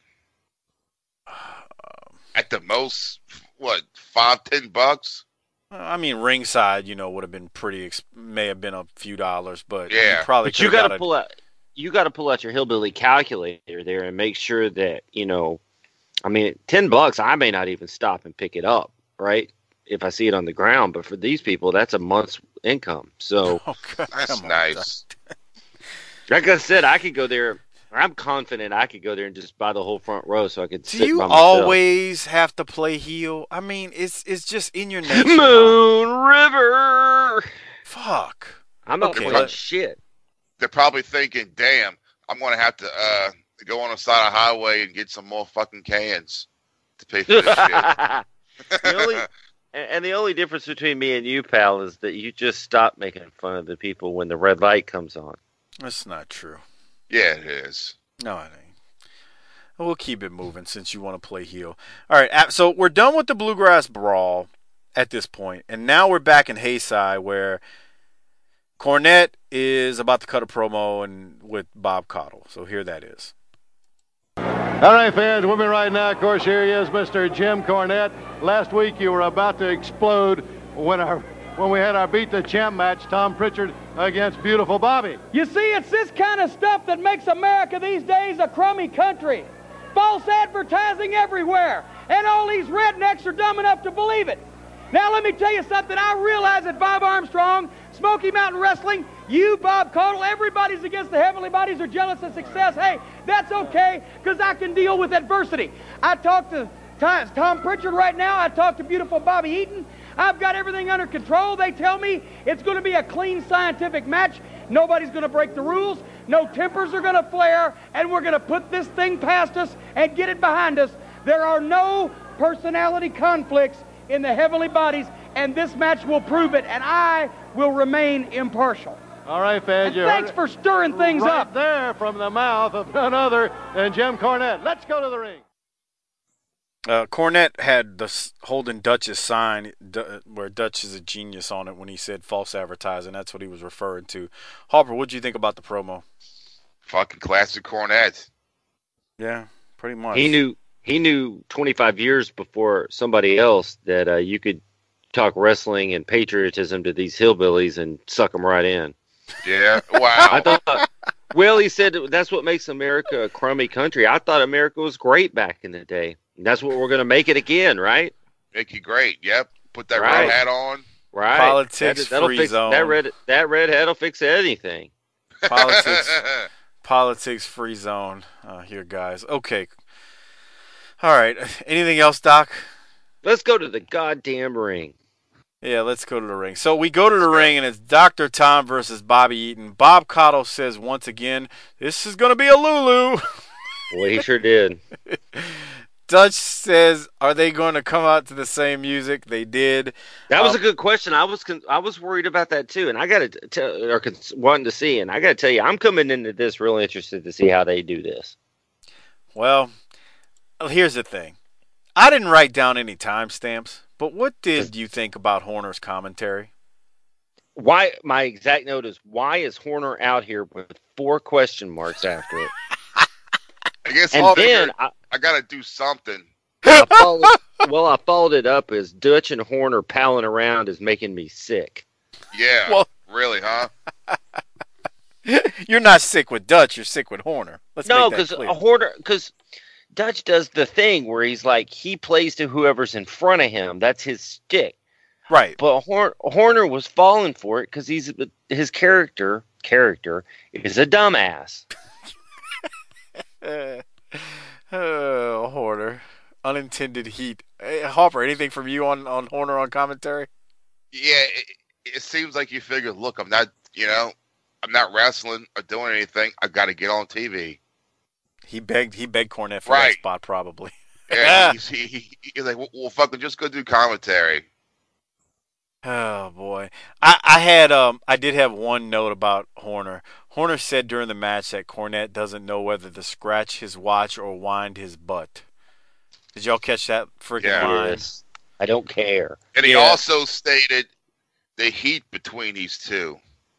At the most, what, five, ten bucks? I mean, ringside, you know, would have been pretty. May have been a few dollars, but yeah, you probably. But you got to pull out. You got to pull out your hillbilly calculator there and make sure that you know. I mean, ten bucks, I may not even stop and pick it up, right? If I see it on the ground. But for these people, that's a month's income. So oh, that's nice. Like I said, I could go there. I'm confident I could go there and just buy the whole front row so I could Do sit you by myself. always have to play heel? I mean, it's it's just in your nature. Moon River. Fuck. I'm not okay, playing let... shit. They're probably thinking, damn, I'm going to have to uh, go on the side of the highway and get some more fucking cans to pay for this shit. the only, and the only difference between me and you, pal, is that you just stop making fun of the people when the red light comes on. That's not true. Yeah, it is. No, it ain't. We'll keep it moving since you want to play heel. All right, so we're done with the Bluegrass Brawl. at this point. And now we're back in Hayside where Cornette is about to cut a promo and with Bob Caudle. So here that is. All right, fans, with me right now, of course, here he is, Mister Jim Cornette. Last week you were about to explode when our when we had our Beat the Champ match, Tom Pritchard against Beautiful Bobby. You see, it's this kind of stuff that makes America these days a crummy country. False advertising everywhere, and all these rednecks are dumb enough to believe it. Now, let me tell you something. I realize that Bob Armstrong, Smoky Mountain Wrestling, you, Bob Caudle, everybody's against the heavenly bodies are jealous of success. Hey, that's okay, because I can deal with adversity. I talked to Tom Pritchard right now. I talked to beautiful Bobby Eaton. I've got everything under control. They tell me it's going to be a clean, scientific match. Nobody's going to break the rules. No tempers are going to flare, and we're going to put this thing past us and get it behind us. There are no personality conflicts in the heavenly bodies, and this match will prove it, and I will remain impartial. All right, fans. And thanks for stirring things right up. There from the mouth of none other than Jim Cornette. Let's go to the ring. Uh, Cornette had the holding Dutch's sign D- where Dutch is a genius on it when he said false advertising. That's what he was referring to. Harper, what did you think about the promo? Fucking classic Cornette. Yeah, pretty much. He knew he knew twenty-five years before somebody else that uh, you could talk wrestling and patriotism to these hillbillies and suck them right in. Yeah, wow. I thought, well, he said that's what makes America a crummy country. I thought America was great back in the day. That's what we're going to make it again, right? Make you great. Yep. Put that right. red hat on. Right. Politics that, free fix, zone. That red that red hat will fix anything. Politics. Politics free zone uh, here, guys. Okay. All right. Anything else, Doc? Let's go to the goddamn ring. Yeah, let's go to the ring. So we go to the ring, and it's Doctor Tom versus Bobby Eaton. Bob Caudle says once again, this is going to be a Lulu. Boy, he sure did. Dutch says, are they going to come out to the same music? They did. That was um, a good question. I was con- I was worried about that too, and I got to tell or con- wanting to see, and I got to tell you, I'm coming into this real interested to see how they do this. Well, here's the thing. I didn't write down any timestamps, but what did you think about Horner's commentary? Why? My exact note is, why is Horner out here with four question marks after it? I guess and I'll then figure, I, I got to do something. I followed, well, I followed it up as Dutch and Horner palling around is making me sick. Yeah, well, really, huh? You're not sick with Dutch. You're sick with Horner. Let's no, because Horner, because Dutch does the thing where he's like he plays to whoever's in front of him. That's his stick, right? But Hor- Horner was falling for it because he's his character. Character is a dumbass. uh, oh, Horner, unintended heat. Hey, Harper, anything from you on on Horner on commentary? Yeah, it, it seems like you figured, look, I'm not, you know, I'm not wrestling or doing anything. I got to get on T V. He begged. He begged Cornette for right. that spot, probably. Yeah, he's, he, he, he's like, well, well, fucking just go do commentary. Oh boy, I, I had um I did have one note about Horner. Horner said during the match that Cornette doesn't know whether to scratch his watch or wind his butt. Did y'all catch that freaking yeah. line? Yes. I don't care. And he yeah. also stated the heat between these two.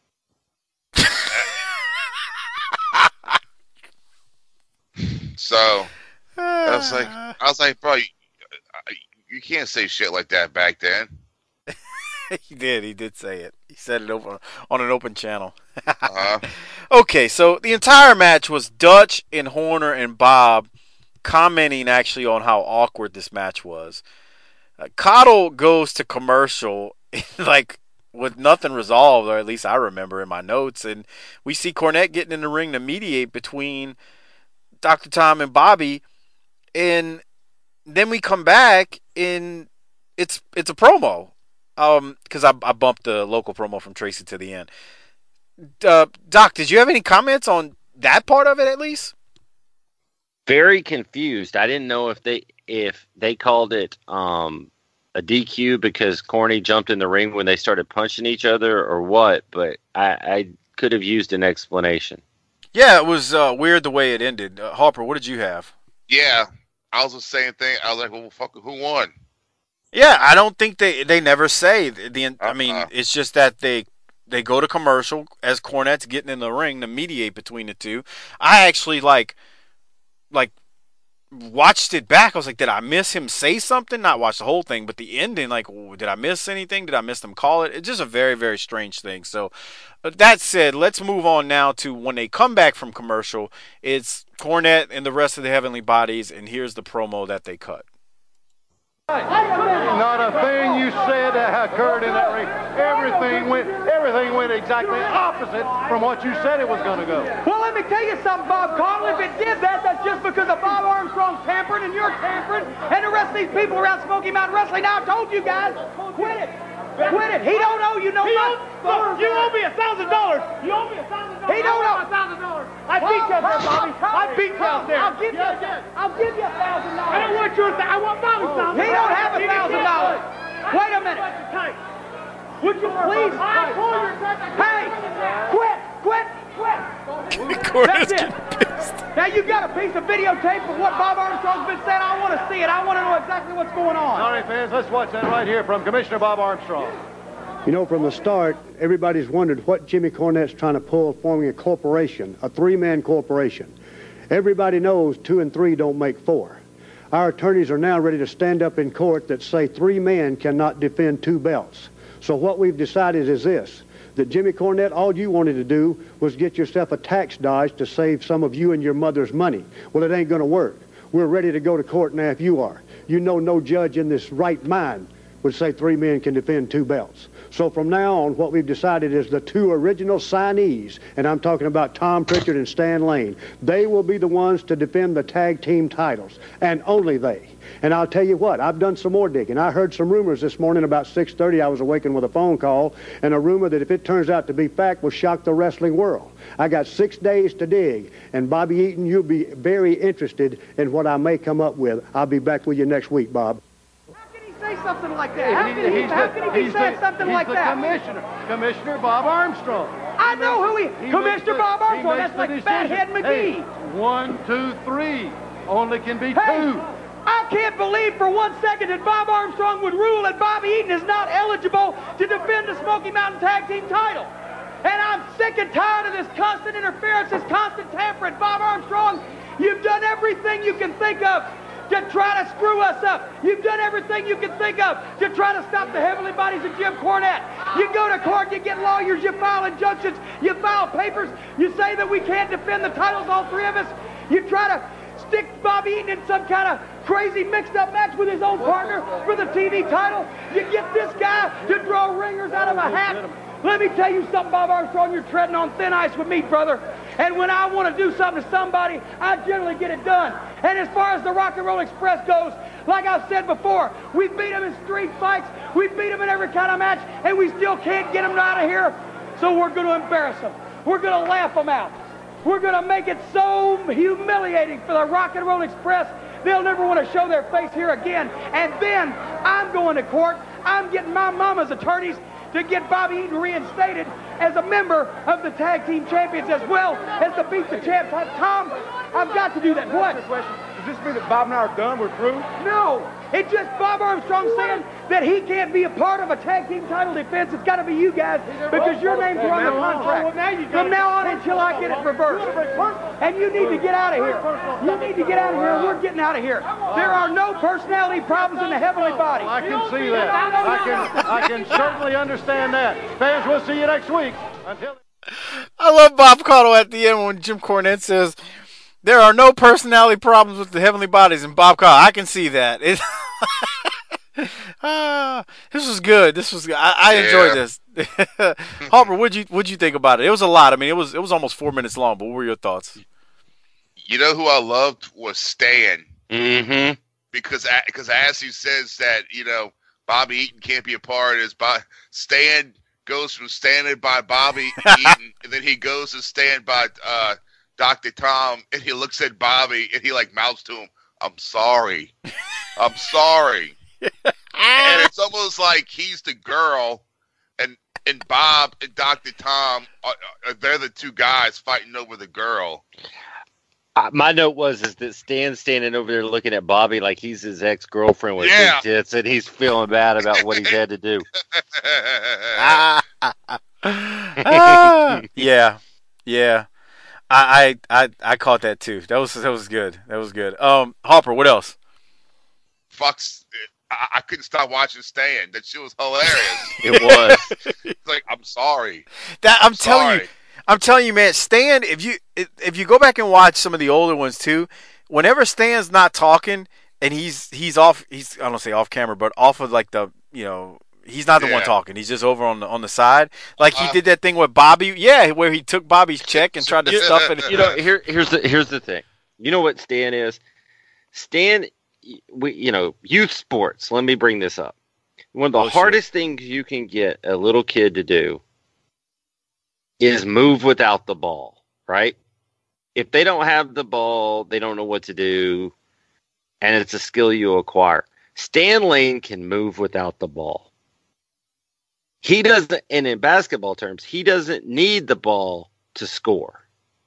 So I was like, I was like, bro, you, you can't say shit like that back then. He did. He did say it. He said it over on an open channel. uh-huh. Okay, so the entire match was Dutch and Horner and Bob commenting actually on how awkward this match was. Uh, Caudle goes to commercial like with nothing resolved, or at least I remember in my notes, and we see Cornette getting in the ring to mediate between Doctor Tom and Bobby, and then we come back and it's it's a promo. Um, because I, I bumped the local promo from Tracy to the end. Uh, Doc, did you have any comments on that part of it at least? Very confused. I didn't know if they if they called it um, a D Q because Corny jumped in the ring when they started punching each other or what, but I, I could have used an explanation. Yeah, it was uh, weird the way it ended. Uh, Harper, what did you have? Yeah, I was the same thing. I was like, well, fuck, who won? Yeah, I don't think they they never say the. the Uh-uh. I mean, it's just that they they go to commercial as Cornette's getting in the ring to mediate between the two. I actually like like watched it back. I was like, did I miss him say something? Not watch the whole thing, but the ending. Like, did I miss anything? Did I miss them call it? It's just a very very strange thing. So, that said, let's move on now to when they come back from commercial. It's Cornette and the rest of the Heavenly Bodies, and here's the promo that they cut. Not a thing you said occurred in that ring. Everything went, everything went exactly opposite from what you said it was going to go. Well, let me tell you something, Bob Caudle. If it did that, that's just because of Bob Armstrong's tampering and you're tampering and the rest of these people around Smoky Mountain Wrestling. Now, I told you guys, quit it. Quit it. He don't owe you no money. Look, you owe me a thousand dollars. You owe me a thousand dollars. He don't owe a thousand dollars. I beat you out there, Bobby. I beat you out there. I'll give you. I'll give you a thousand dollars. I don't want yours. I want Bobby's thousand. He don't have a thousand dollars. Wait a minute. Would you please? I pull your Hey, quit, quit, quit. That's it. Now you got a piece of videotape of what Bob Armstrong's been saying. I want to see it. I want to know exactly what's going on. All right, fans, let's watch that right here from Commissioner Bob Armstrong. You know, from the start, everybody's wondered what Jimmy Cornette's trying to pull, forming a corporation, a three-man corporation. Everybody knows two and three don't make four. Our attorneys are now ready to stand up in court that say three men cannot defend two belts. So what we've decided is this, that Jimmy Cornette, all you wanted to do was get yourself a tax dodge to save some of you and your mother's money. Well, it ain't going to work. We're ready to go to court now if you are. You know no judge in this right mind would say three men can defend two belts. So from now on, what we've decided is the two original signees, and I'm talking about Tom Pritchard and Stan Lane, they will be the ones to defend the tag team titles, and only they. And I'll tell you what, I've done some more digging. I heard some rumors this morning about six thirty. I was awakened with a phone call, and a rumor that if it turns out to be fact will shock the wrestling world. I got six days to dig, and Bobby Eaton, you'll be very interested in what I may come up with. I'll be back with you next week, Bob. Say something like that. How can he, He's how the- can he be he's saying the- something he's like the that? Commissioner, Commissioner Bob Armstrong. I know who he, He Commissioner makes the- Bob he Armstrong. makes That's the like decision. Fathead McGee. Hey, one, two, three. Only can be Hey, two. I can't believe for one second that Bob Armstrong would rule that Bobby Eaton is not eligible to defend the Smoky Mountain Tag Team title. And I'm sick and tired of this constant interference, this constant tampering. Bob Armstrong, you've done everything you can think of to try to screw us up. You've done everything you can think of to try to stop the Heavenly Bodies of Jim Cornette. You go to court, you get lawyers, you file injunctions, you file papers, you say that we can't defend the titles, all three of us. You try to stick Bobby Eaton in some kind of crazy mixed-up match with his own partner for the T V title. You get this guy to draw ringers out of a hat. Let me tell you something, Bob Armstrong, you're treading on thin ice with me, brother. And when I want to do something to somebody, I generally get it done. And as far as the Rock and Roll Express goes, like I've said before, we beat them in street fights, we beat them in every kind of match, and we still can't get them out of here. So we're going to embarrass them. We're going to laugh them out. We're going to make it so humiliating for the Rock and Roll Express, they'll never want to show their face here again. And then I'm going to court. I'm getting my mama's attorneys to get Bobby Eaton reinstated as a member of the Tag Team Champions as well as the Beat the Champ. Tom, I've got to do that. What? Does this mean that Bob and I are done? We're through? No. It's just Bob Armstrong saying that he can't be a part of a tag team title defense. It's got to be you guys because your names are on the contract. From now on until I get it reversed. And you need to get out of here. You need to get out of here. We're getting out of here. There are no personality problems in the Heavenly Body. I can see that. I can, I can certainly understand that. Fans, we'll see you next week. Until. I love Bob Caudle at the end when Jim Cornette says, there are no personality problems with the Heavenly Bodies, and Bob Caudle, I can see that. It, ah, this was good. This was I, I Yeah. enjoyed this. Harper, what'd you what'd you think about it? It was a lot. I mean, it was it was almost four minutes long. But what were your thoughts? You know who I loved was Stan. Mm-hmm. Because because as he says that, you know, Bobby Eaton can't be a part of this. Bo- Stan goes from standing by Bobby Eaton, and then he goes to stand by uh, Doctor Tom, and he looks at Bobby, and he like mouths to him, "I'm sorry, I'm sorry," and it's almost like he's the girl, and and Bob and Doctor Tom are, are they're the two guys fighting over the girl. Uh, my note was is that Stan's standing over there looking at Bobby like he's his ex girlfriend with Yeah. big tits, and he's feeling bad about what he's had to do. ah, ah, yeah, yeah. I, I I I caught that too. That was that was good. That was good. Um, Harper, what else? Fucks. I, I couldn't stop watching Stan. That shit was hilarious. It was. It's like, I'm sorry. That I'm, I'm telling sorry. you, I'm telling you, man. Stan, if you if you go back and watch some of the older ones too, whenever Stan's not talking and he's he's off, he's I don't say off camera, but off of like the you know. He's not the Yeah. one talking. He's just over on the on the side, like he Uh, did that thing with Bobby. Yeah, where he took Bobby's check and tried to stuff it. You know, here here's the here's the thing. You know what Stan is? Stan, we you know, youth sports. Let me bring this up. One of the Oh, shit. hardest things you can get a little kid to do is move without the ball, right? If they don't have the ball, they don't know what to do, and it's a skill you acquire. Stan Lane can move without the ball. He doesn't, and in basketball terms, he doesn't need the ball to score.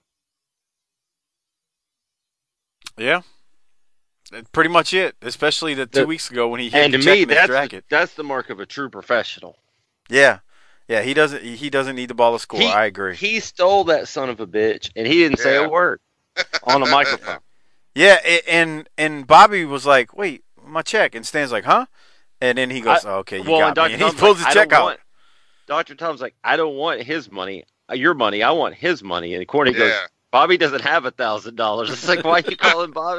Yeah, that's pretty much it. Especially the two The- weeks ago when he hit And the to check me, in his that's the, jacket. that's the mark of a true professional. Yeah, yeah. He doesn't. He doesn't need the ball to score. He, I agree. He stole that son of a bitch, and he didn't say Yeah. a word on the microphone. Yeah, a- and and Bobby was like, "Wait, my check," and Stan's like, "Huh?" And then he goes, I- oh, "Okay, you well, and got Doctor me." And he Tom's pulls like, his "I check don't out. want-" Doctor Tom's like, "I don't want his money, uh, your money. I want his money." And Courtney goes, Yeah. "Bobby doesn't have a thousand dollars." It's like, why are you calling Bobby?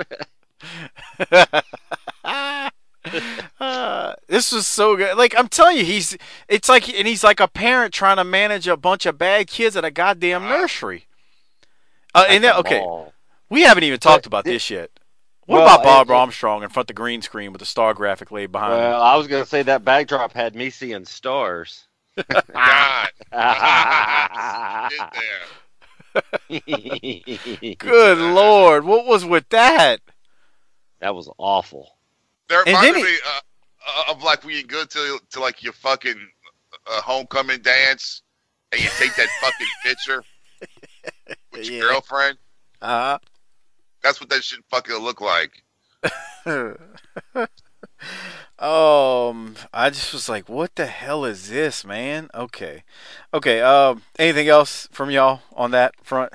Uh, this was so good. Like I'm telling you, he's it's like and he's like a parent trying to manage a bunch of bad kids at a goddamn nursery. Uh, and then, okay, Mall. we haven't even talked But about thi- this yet. What Well, about Bob it- it- Armstrong in front of the green screen with the star graphic laid behind him? Well, I was gonna say that backdrop had me seeing stars. God. Get there. Good Lord, what was with that? That was awful. That And reminded then me uh, of like when you go to to like your fucking uh, homecoming dance and you take that fucking picture with your Yeah. girlfriend. Uh That's what that shit fucking look like. Um, I just was like, what the hell is this, man? Okay. Okay, um, anything else from y'all on that front?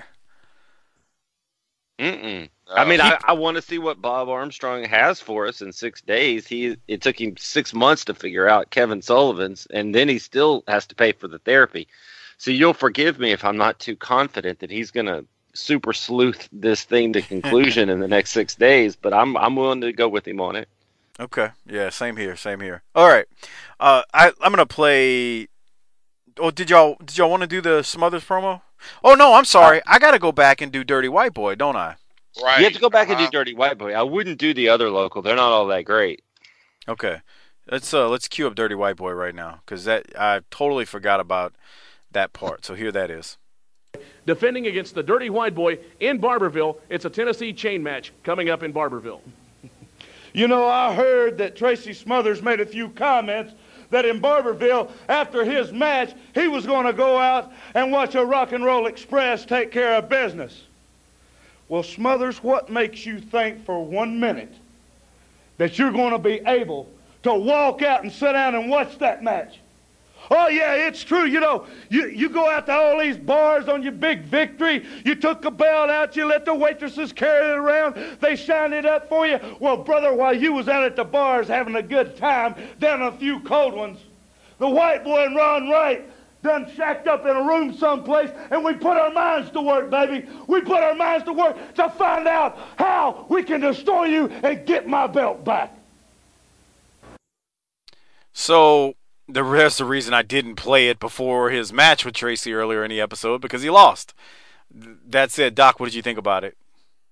Mm-mm. Uh, I mean, he- I, I want to see what Bob Armstrong has for us in six days. He it took him six months to figure out Kevin Sullivan's, and then he still has to pay for the therapy. So you'll forgive me if I'm not too confident that he's going to super sleuth this thing to conclusion in the next six days. But I'm I'm willing to go with him on it. Okay. Yeah, same here, same here. All right. Uh, I I'm gonna play. Oh, did y'all did y'all want to do the Smothers promo? Oh no, I'm sorry. I gotta go back and do Dirty White Boy, don't I? Right. You have to go back and Uh-huh. do Dirty White Boy. I wouldn't do the other local. They're not all that great. Okay. Let's uh let's cue up Dirty White Boy right now because that I totally forgot about that part. So here that is. Defending against the Dirty White Boy in Barberville. It's a Tennessee chain match coming up in Barberville. You know, I heard that Tracy Smothers made a few comments that in Barberville, after his match, he was going to go out and watch a Rock and Roll Express take care of business. Well, Smothers, what makes you think for one minute that you're going to be able to walk out and sit down and watch that match? Oh, yeah, it's true. You know, you, you go out to all these bars on your big victory. You took a belt out. You let the waitresses carry it around. They shined it up for you. Well, brother, while you was out at the bars having a good time, down a few cold ones, the White Boy and Ron Wright done shacked up in a room someplace, and we put our minds to work, baby. We put our minds to work to find out how we can destroy you and get my belt back. So the rest the reason I didn't play it before his match with Tracy earlier in the episode because he lost. That said, Doc, what did you think about it?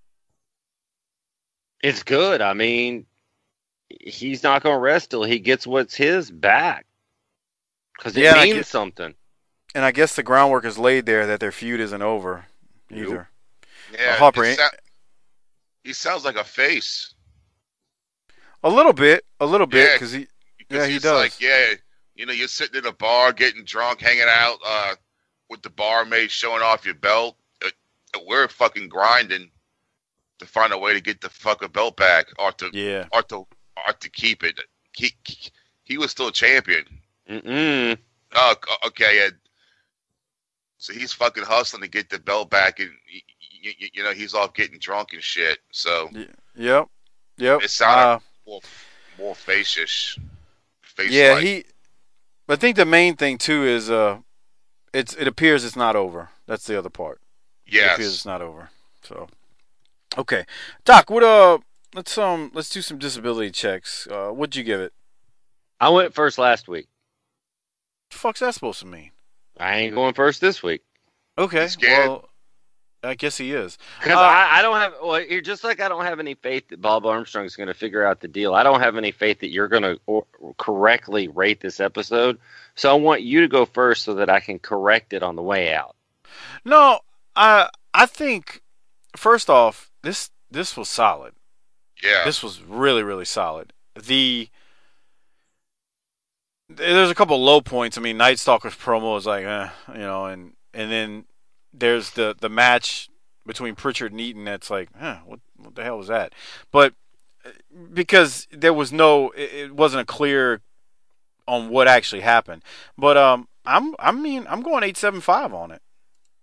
It's good. I mean, he's not going to rest till he gets what's his back because it Yeah, and I means get- something. And I guess the groundwork is laid there that their feud isn't over either. Yeah. Uh, Harper, it ain't- sou- he sounds like a face. A little bit, a little bit, Yeah, because he, Because yeah, he he's does. like, yeah, you know, you're sitting in a bar, getting drunk, hanging out uh, with the barmaid, showing off your belt. Uh, we're fucking grinding. to find a way to get the fucking belt back, or to yeah, or to or to keep it. He he, he was still a champion. Mm-mm. Oh, okay. And so he's fucking hustling to get the belt back, and you, you, you know he's off getting drunk and shit. So yep, yep. It sounded uh, more more facious. Face yeah, he. I think the main thing too is uh, it's it appears it's not over. That's the other part. Yes. It appears it's not over. So, okay, Doc. What uh? Let's um. Let's do some disability checks. Uh, what'd you give it? I went first last week. What the fuck's that supposed to mean? I ain't going first this week. Okay. Well, I guess he is. Because uh, I, I don't have, well, you're just like I don't have any faith that Bob Armstrong is going to figure out the deal. I don't have any faith that you're going to correctly rate this episode. So I want you to go first so that I can correct it on the way out. No, I I think first off, this this was solid. Yeah. This was really really solid. The there's a couple of low points. I mean, Night Stalker's promo is like, eh, you know, and and then there's the, the match between Pritchard and Eaton that's like, huh, what what the hell was that? But because there was no, it, it wasn't a clear on what actually happened. But um, I'm I mean I'm going eight seven five on it.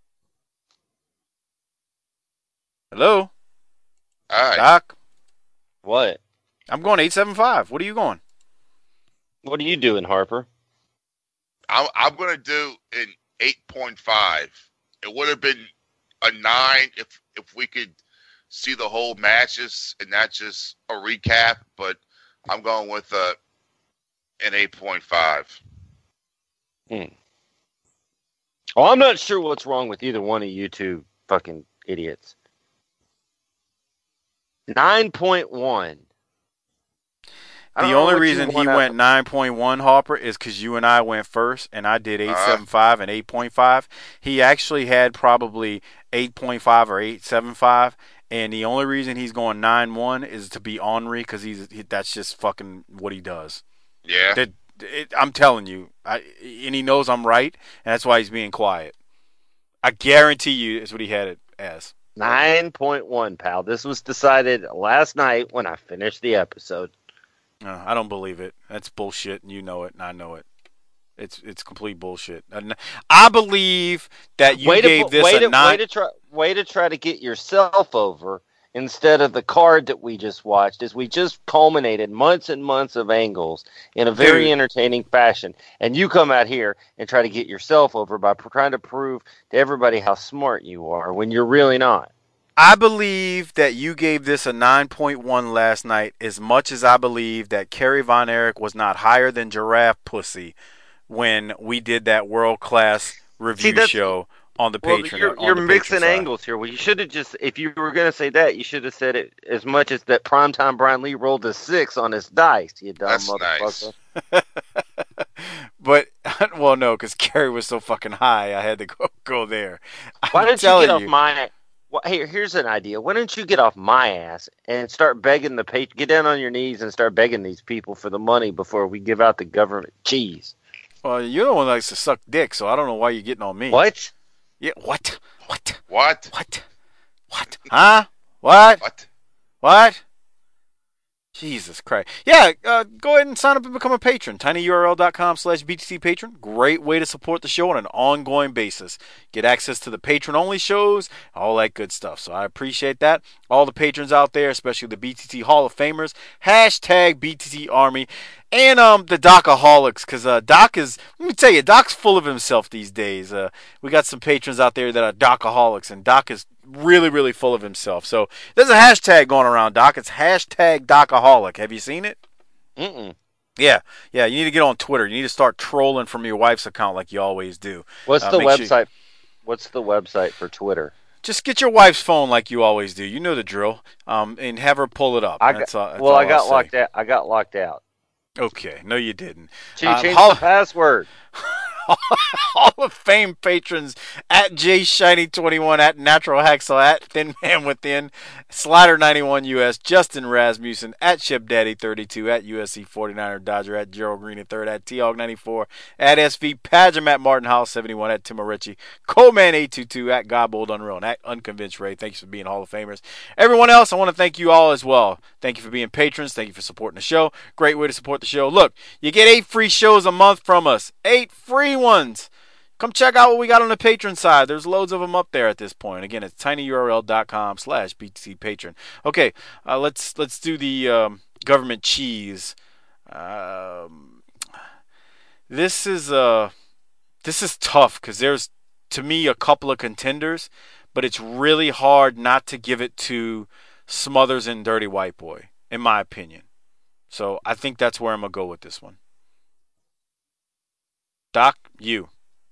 Hello, all right, Doc. What? I'm going eight seven five. What are you going? What are you doing, Harper? I'm I'm gonna do an eight point five. It would have been a nine if if we could see the whole matches and not just a recap. But I'm going with uh, an eight point five. Hmm. Well, I'm not sure what's wrong with either one of you two fucking idiots. nine point one. The only reason he went nine point one, Harper, is because you and I went first, and I did eight seven five and eight point five. He actually had probably eight point five or eight seven five, and the only reason he's going nine one is to be ornery, because he's he, that's just fucking what he does. Yeah. That, it, I'm telling you, I, and he knows I'm right, and that's why he's being quiet. I guarantee you it's what he had it as. nine point one, pal. This was decided last night when I finished the episode. No, I don't believe it. That's bullshit, and you know it, and I know it. It's it's complete bullshit. I believe that you way gave to, this way a to, nine. Way to, try, way to try to get yourself over instead of the card that we just watched, as we just culminated months and months of angles in a very Dude. entertaining fashion. And you come out here and try to get yourself over by trying to prove to everybody how smart you are when you're really not. I believe that you gave this a nine point one last night, as much as I believe that Kerry Von Erich was not higher than Giraffe Pussy when we did that world-class review See, show on the well, Patreon. You're, on you're the mixing Patreon side. angles here. Well, you should have just, if you were going to say that, you should have said it as much as that primetime Brian Lee rolled a six on his dice, you dumb That's motherfucker. nice. But, well, no, because Kerry was so fucking high, I had to go, go there. Why I'm don't you telling get off you. my... Well, here, here's an idea. Why don't you get off my ass and start begging the page, get down on your knees and start begging these people for the money before we give out the government cheese? Well, you're the one that likes to suck dick, so I don't know why you're getting on me. What? Yeah, what? What? What? What? What? Huh? What? What? What? Jesus Christ. Yeah, uh, go ahead and sign up and become a patron. tinyurl.com slash BTC patron. Great way to support the show on an ongoing basis. Get access to the patron-only shows, all that good stuff. So I appreciate that. All the patrons out there, especially the B T T Hall of Famers, hashtag B T T Army, and um the Docaholics, because uh, Doc is, let me tell you, Doc's full of himself these days. Uh, we got some patrons out there that are Docaholics, and Doc is really, really full of himself. So there's a hashtag going around, Doc. It's hashtag Docaholic. Have you seen it? Mm-mm. Yeah. Yeah, you need to get on Twitter. You need to start trolling from your wife's account like you always do. What's Uh, the make sure- website? What's the website for Twitter? Just get your wife's phone like you always do. You know the drill. Um, and have her pull it up. I That's got, all, that's well, all I got I'll locked say. out. I got locked out. Okay. No, you didn't. She Um, changed Hall- the password. Hall of Fame patrons at J Shiny twenty-one, at Natural Hacksaw, at Thin Man Within, Slider ninety-one U S, Justin Rasmussen, at Ship Daddy thirty-two, at U S C forty-niner Dodger, at Gerald Green the third, at T Hog ninety-four, at S V Padgem, at Martin House seventy-one, at Tim Ritchie, Coleman eight two two, at Godbold Unreal, and at Unconvinced Ray. Thanks for being Hall of Famers. Everyone else, I want to thank you all as well. Thank you for being patrons. Thank you for supporting the show. Great way to support the show. Look, you get eight free shows a month from us. Eight free ones. Come check out what we got on the patron side. There's loads of them up there at this point. Again, it's tinyurl.com slash BTC patron. Okay, uh, let's let's do the um, government cheese. Um, this is uh, this is tough because there's, to me, a couple of contenders, but it's really hard not to give it to Smothers and Dirty White Boy, in my opinion. So I think that's where I'm going to go with this one. Doc, you.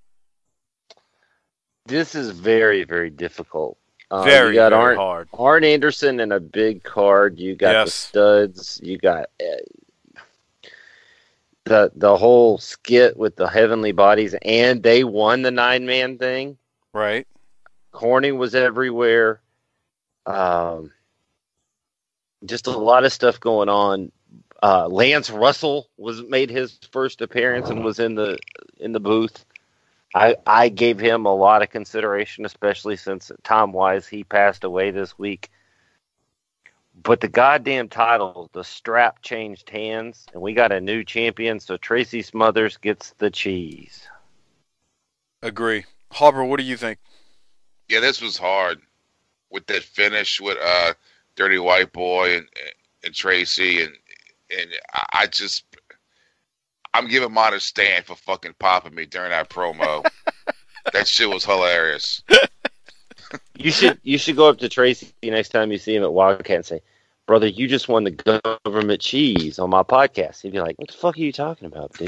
This is very, very difficult. Uh, very, you got very Arn, hard. Arn Anderson in a big card. You got yes. the studs. You got uh, the the whole skit with the heavenly bodies, and they won the nine man thing. Right. Corning was everywhere. Um, just a lot of stuff going on. Uh, Lance Russell was made his first appearance and was in the in the booth. I I gave him a lot of consideration, especially since Tom Wise, he passed away this week. But the goddamn title, the strap changed hands, and we got a new champion. So Tracy Smothers gets the cheese. Agree, Harper. What do you think? Yeah, this was hard with that finish with uh, Dirty White Boy and and Tracy and. And I just, I'm giving mine a stand for fucking popping me during that promo. That shit was hilarious. You should you should go up to Tracy next time you see him at Wildcat and say, "Brother, you just won the government cheese on my podcast." He'd be like, "What the fuck are you talking about, dude?"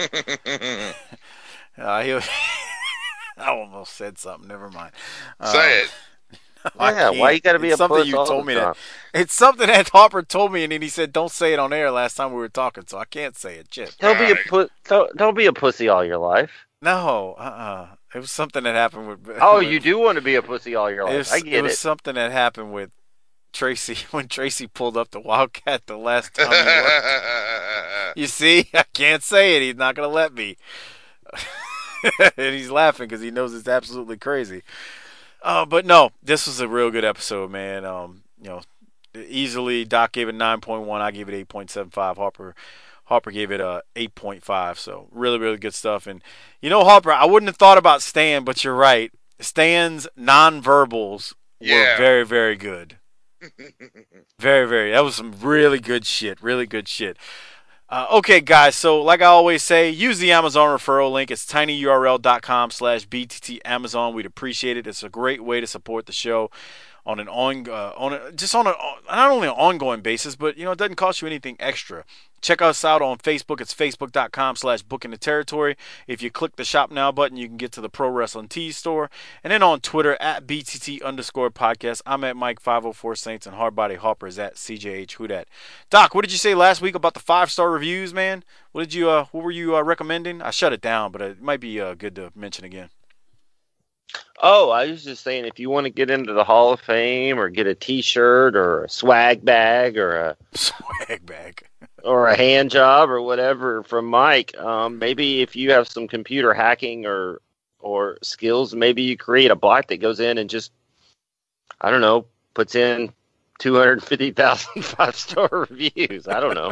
uh, he, I almost said something. Never mind. Say uh, it. Yeah, why you gotta be it's a something puss you all told the me time? that it's something that Harper told me, and then he said, "Don't say it on air." Last time we were talking, so I can't say it. Shit. Don't be a pu- don't, don't be a pussy all your life. No, uh, uh it was something that happened with. Oh, with, you do want to be a pussy all your life. It was, I get it was it. something that happened with Tracy when Tracy pulled up the Wildcat the last time. He worked. You see, I can't say it. He's not gonna let me. And he's laughing because he knows it's absolutely crazy. Uh, but no, this was a real good episode, man. Um, you know, easily Doc gave it nine point one. I gave it eight point seven five. Harper, Harper gave it a eight point five. So really, really good stuff. And you know, Harper, I wouldn't have thought about Stan, but you're right. Stan's nonverbals Yeah. were very, very good. Very, very. That was some really good shit. Really good shit. Uh, okay, guys, so like I always say, use the Amazon referral link. It's tinyurl.com slash BTT Amazon. We'd appreciate it. It's a great way to support the show on an on, uh, on a, just on a, not only an ongoing basis, but, you know, it doesn't cost you anything extra. Check us out on Facebook. It's facebook.com slash booking the territory. If you click the shop now button, you can get to the Pro Wrestling Tees store. And then on Twitter at B T T underscore podcast. I'm at Mike five oh four Saints and Hardbody Harper is at C J H Who Dat. Doc, what did you say last week about the five star reviews, man? What did you uh what were you uh, recommending? I shut it down, but it might be uh, good to mention again. Oh, I was just saying, if you want to get into the Hall of Fame or get a T-shirt or a swag bag or a swag bag or a hand job or whatever from Mike, um, maybe if you have some computer hacking or or skills, maybe you create a bot that goes in and just, I don't know, puts in two hundred fifty thousand five-star reviews. I don't know.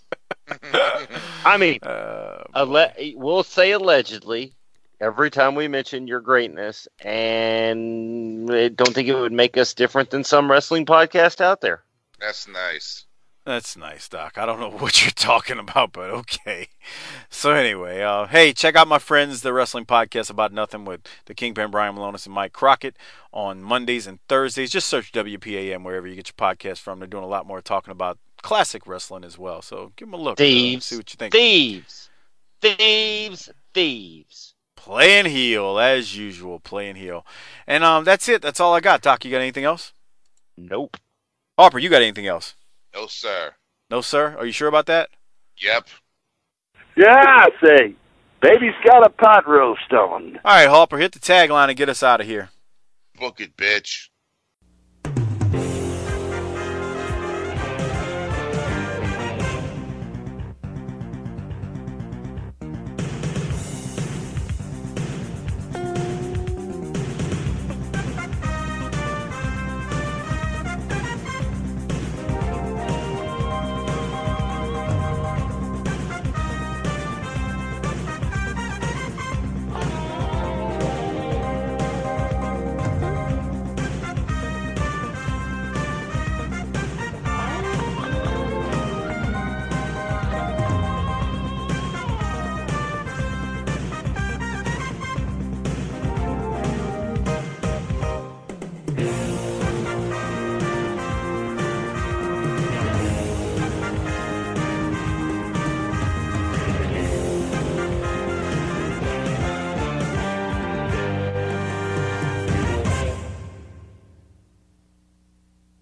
I mean, uh, alle- we'll say allegedly every time we mention your greatness, and I don't think it would make us different than some wrestling podcast out there. That's nice. That's nice, Doc. I don't know what you're talking about, but okay. So anyway, uh, hey, check out my friends, the Wrestling Podcast About Nothing with the Kingpin Brian Malonis and Mike Crockett on Mondays and Thursdays. Just search W P A M wherever you get your podcast from. They're doing a lot more talking about classic wrestling as well. So give them a look. Thieves. Uh, see what you think. Thieves. Thieves. Thieves. Playing heel, as usual. Playing heel. And um, that's it. That's all I got. Doc, you got anything else? Nope. Harper, you got anything else? No, sir. No, sir? Are you sure about that? Yep. Yeah, I say. Baby's got a pot roast on. All right, Harper, hit the tagline and get us out of here. Book it, bitch.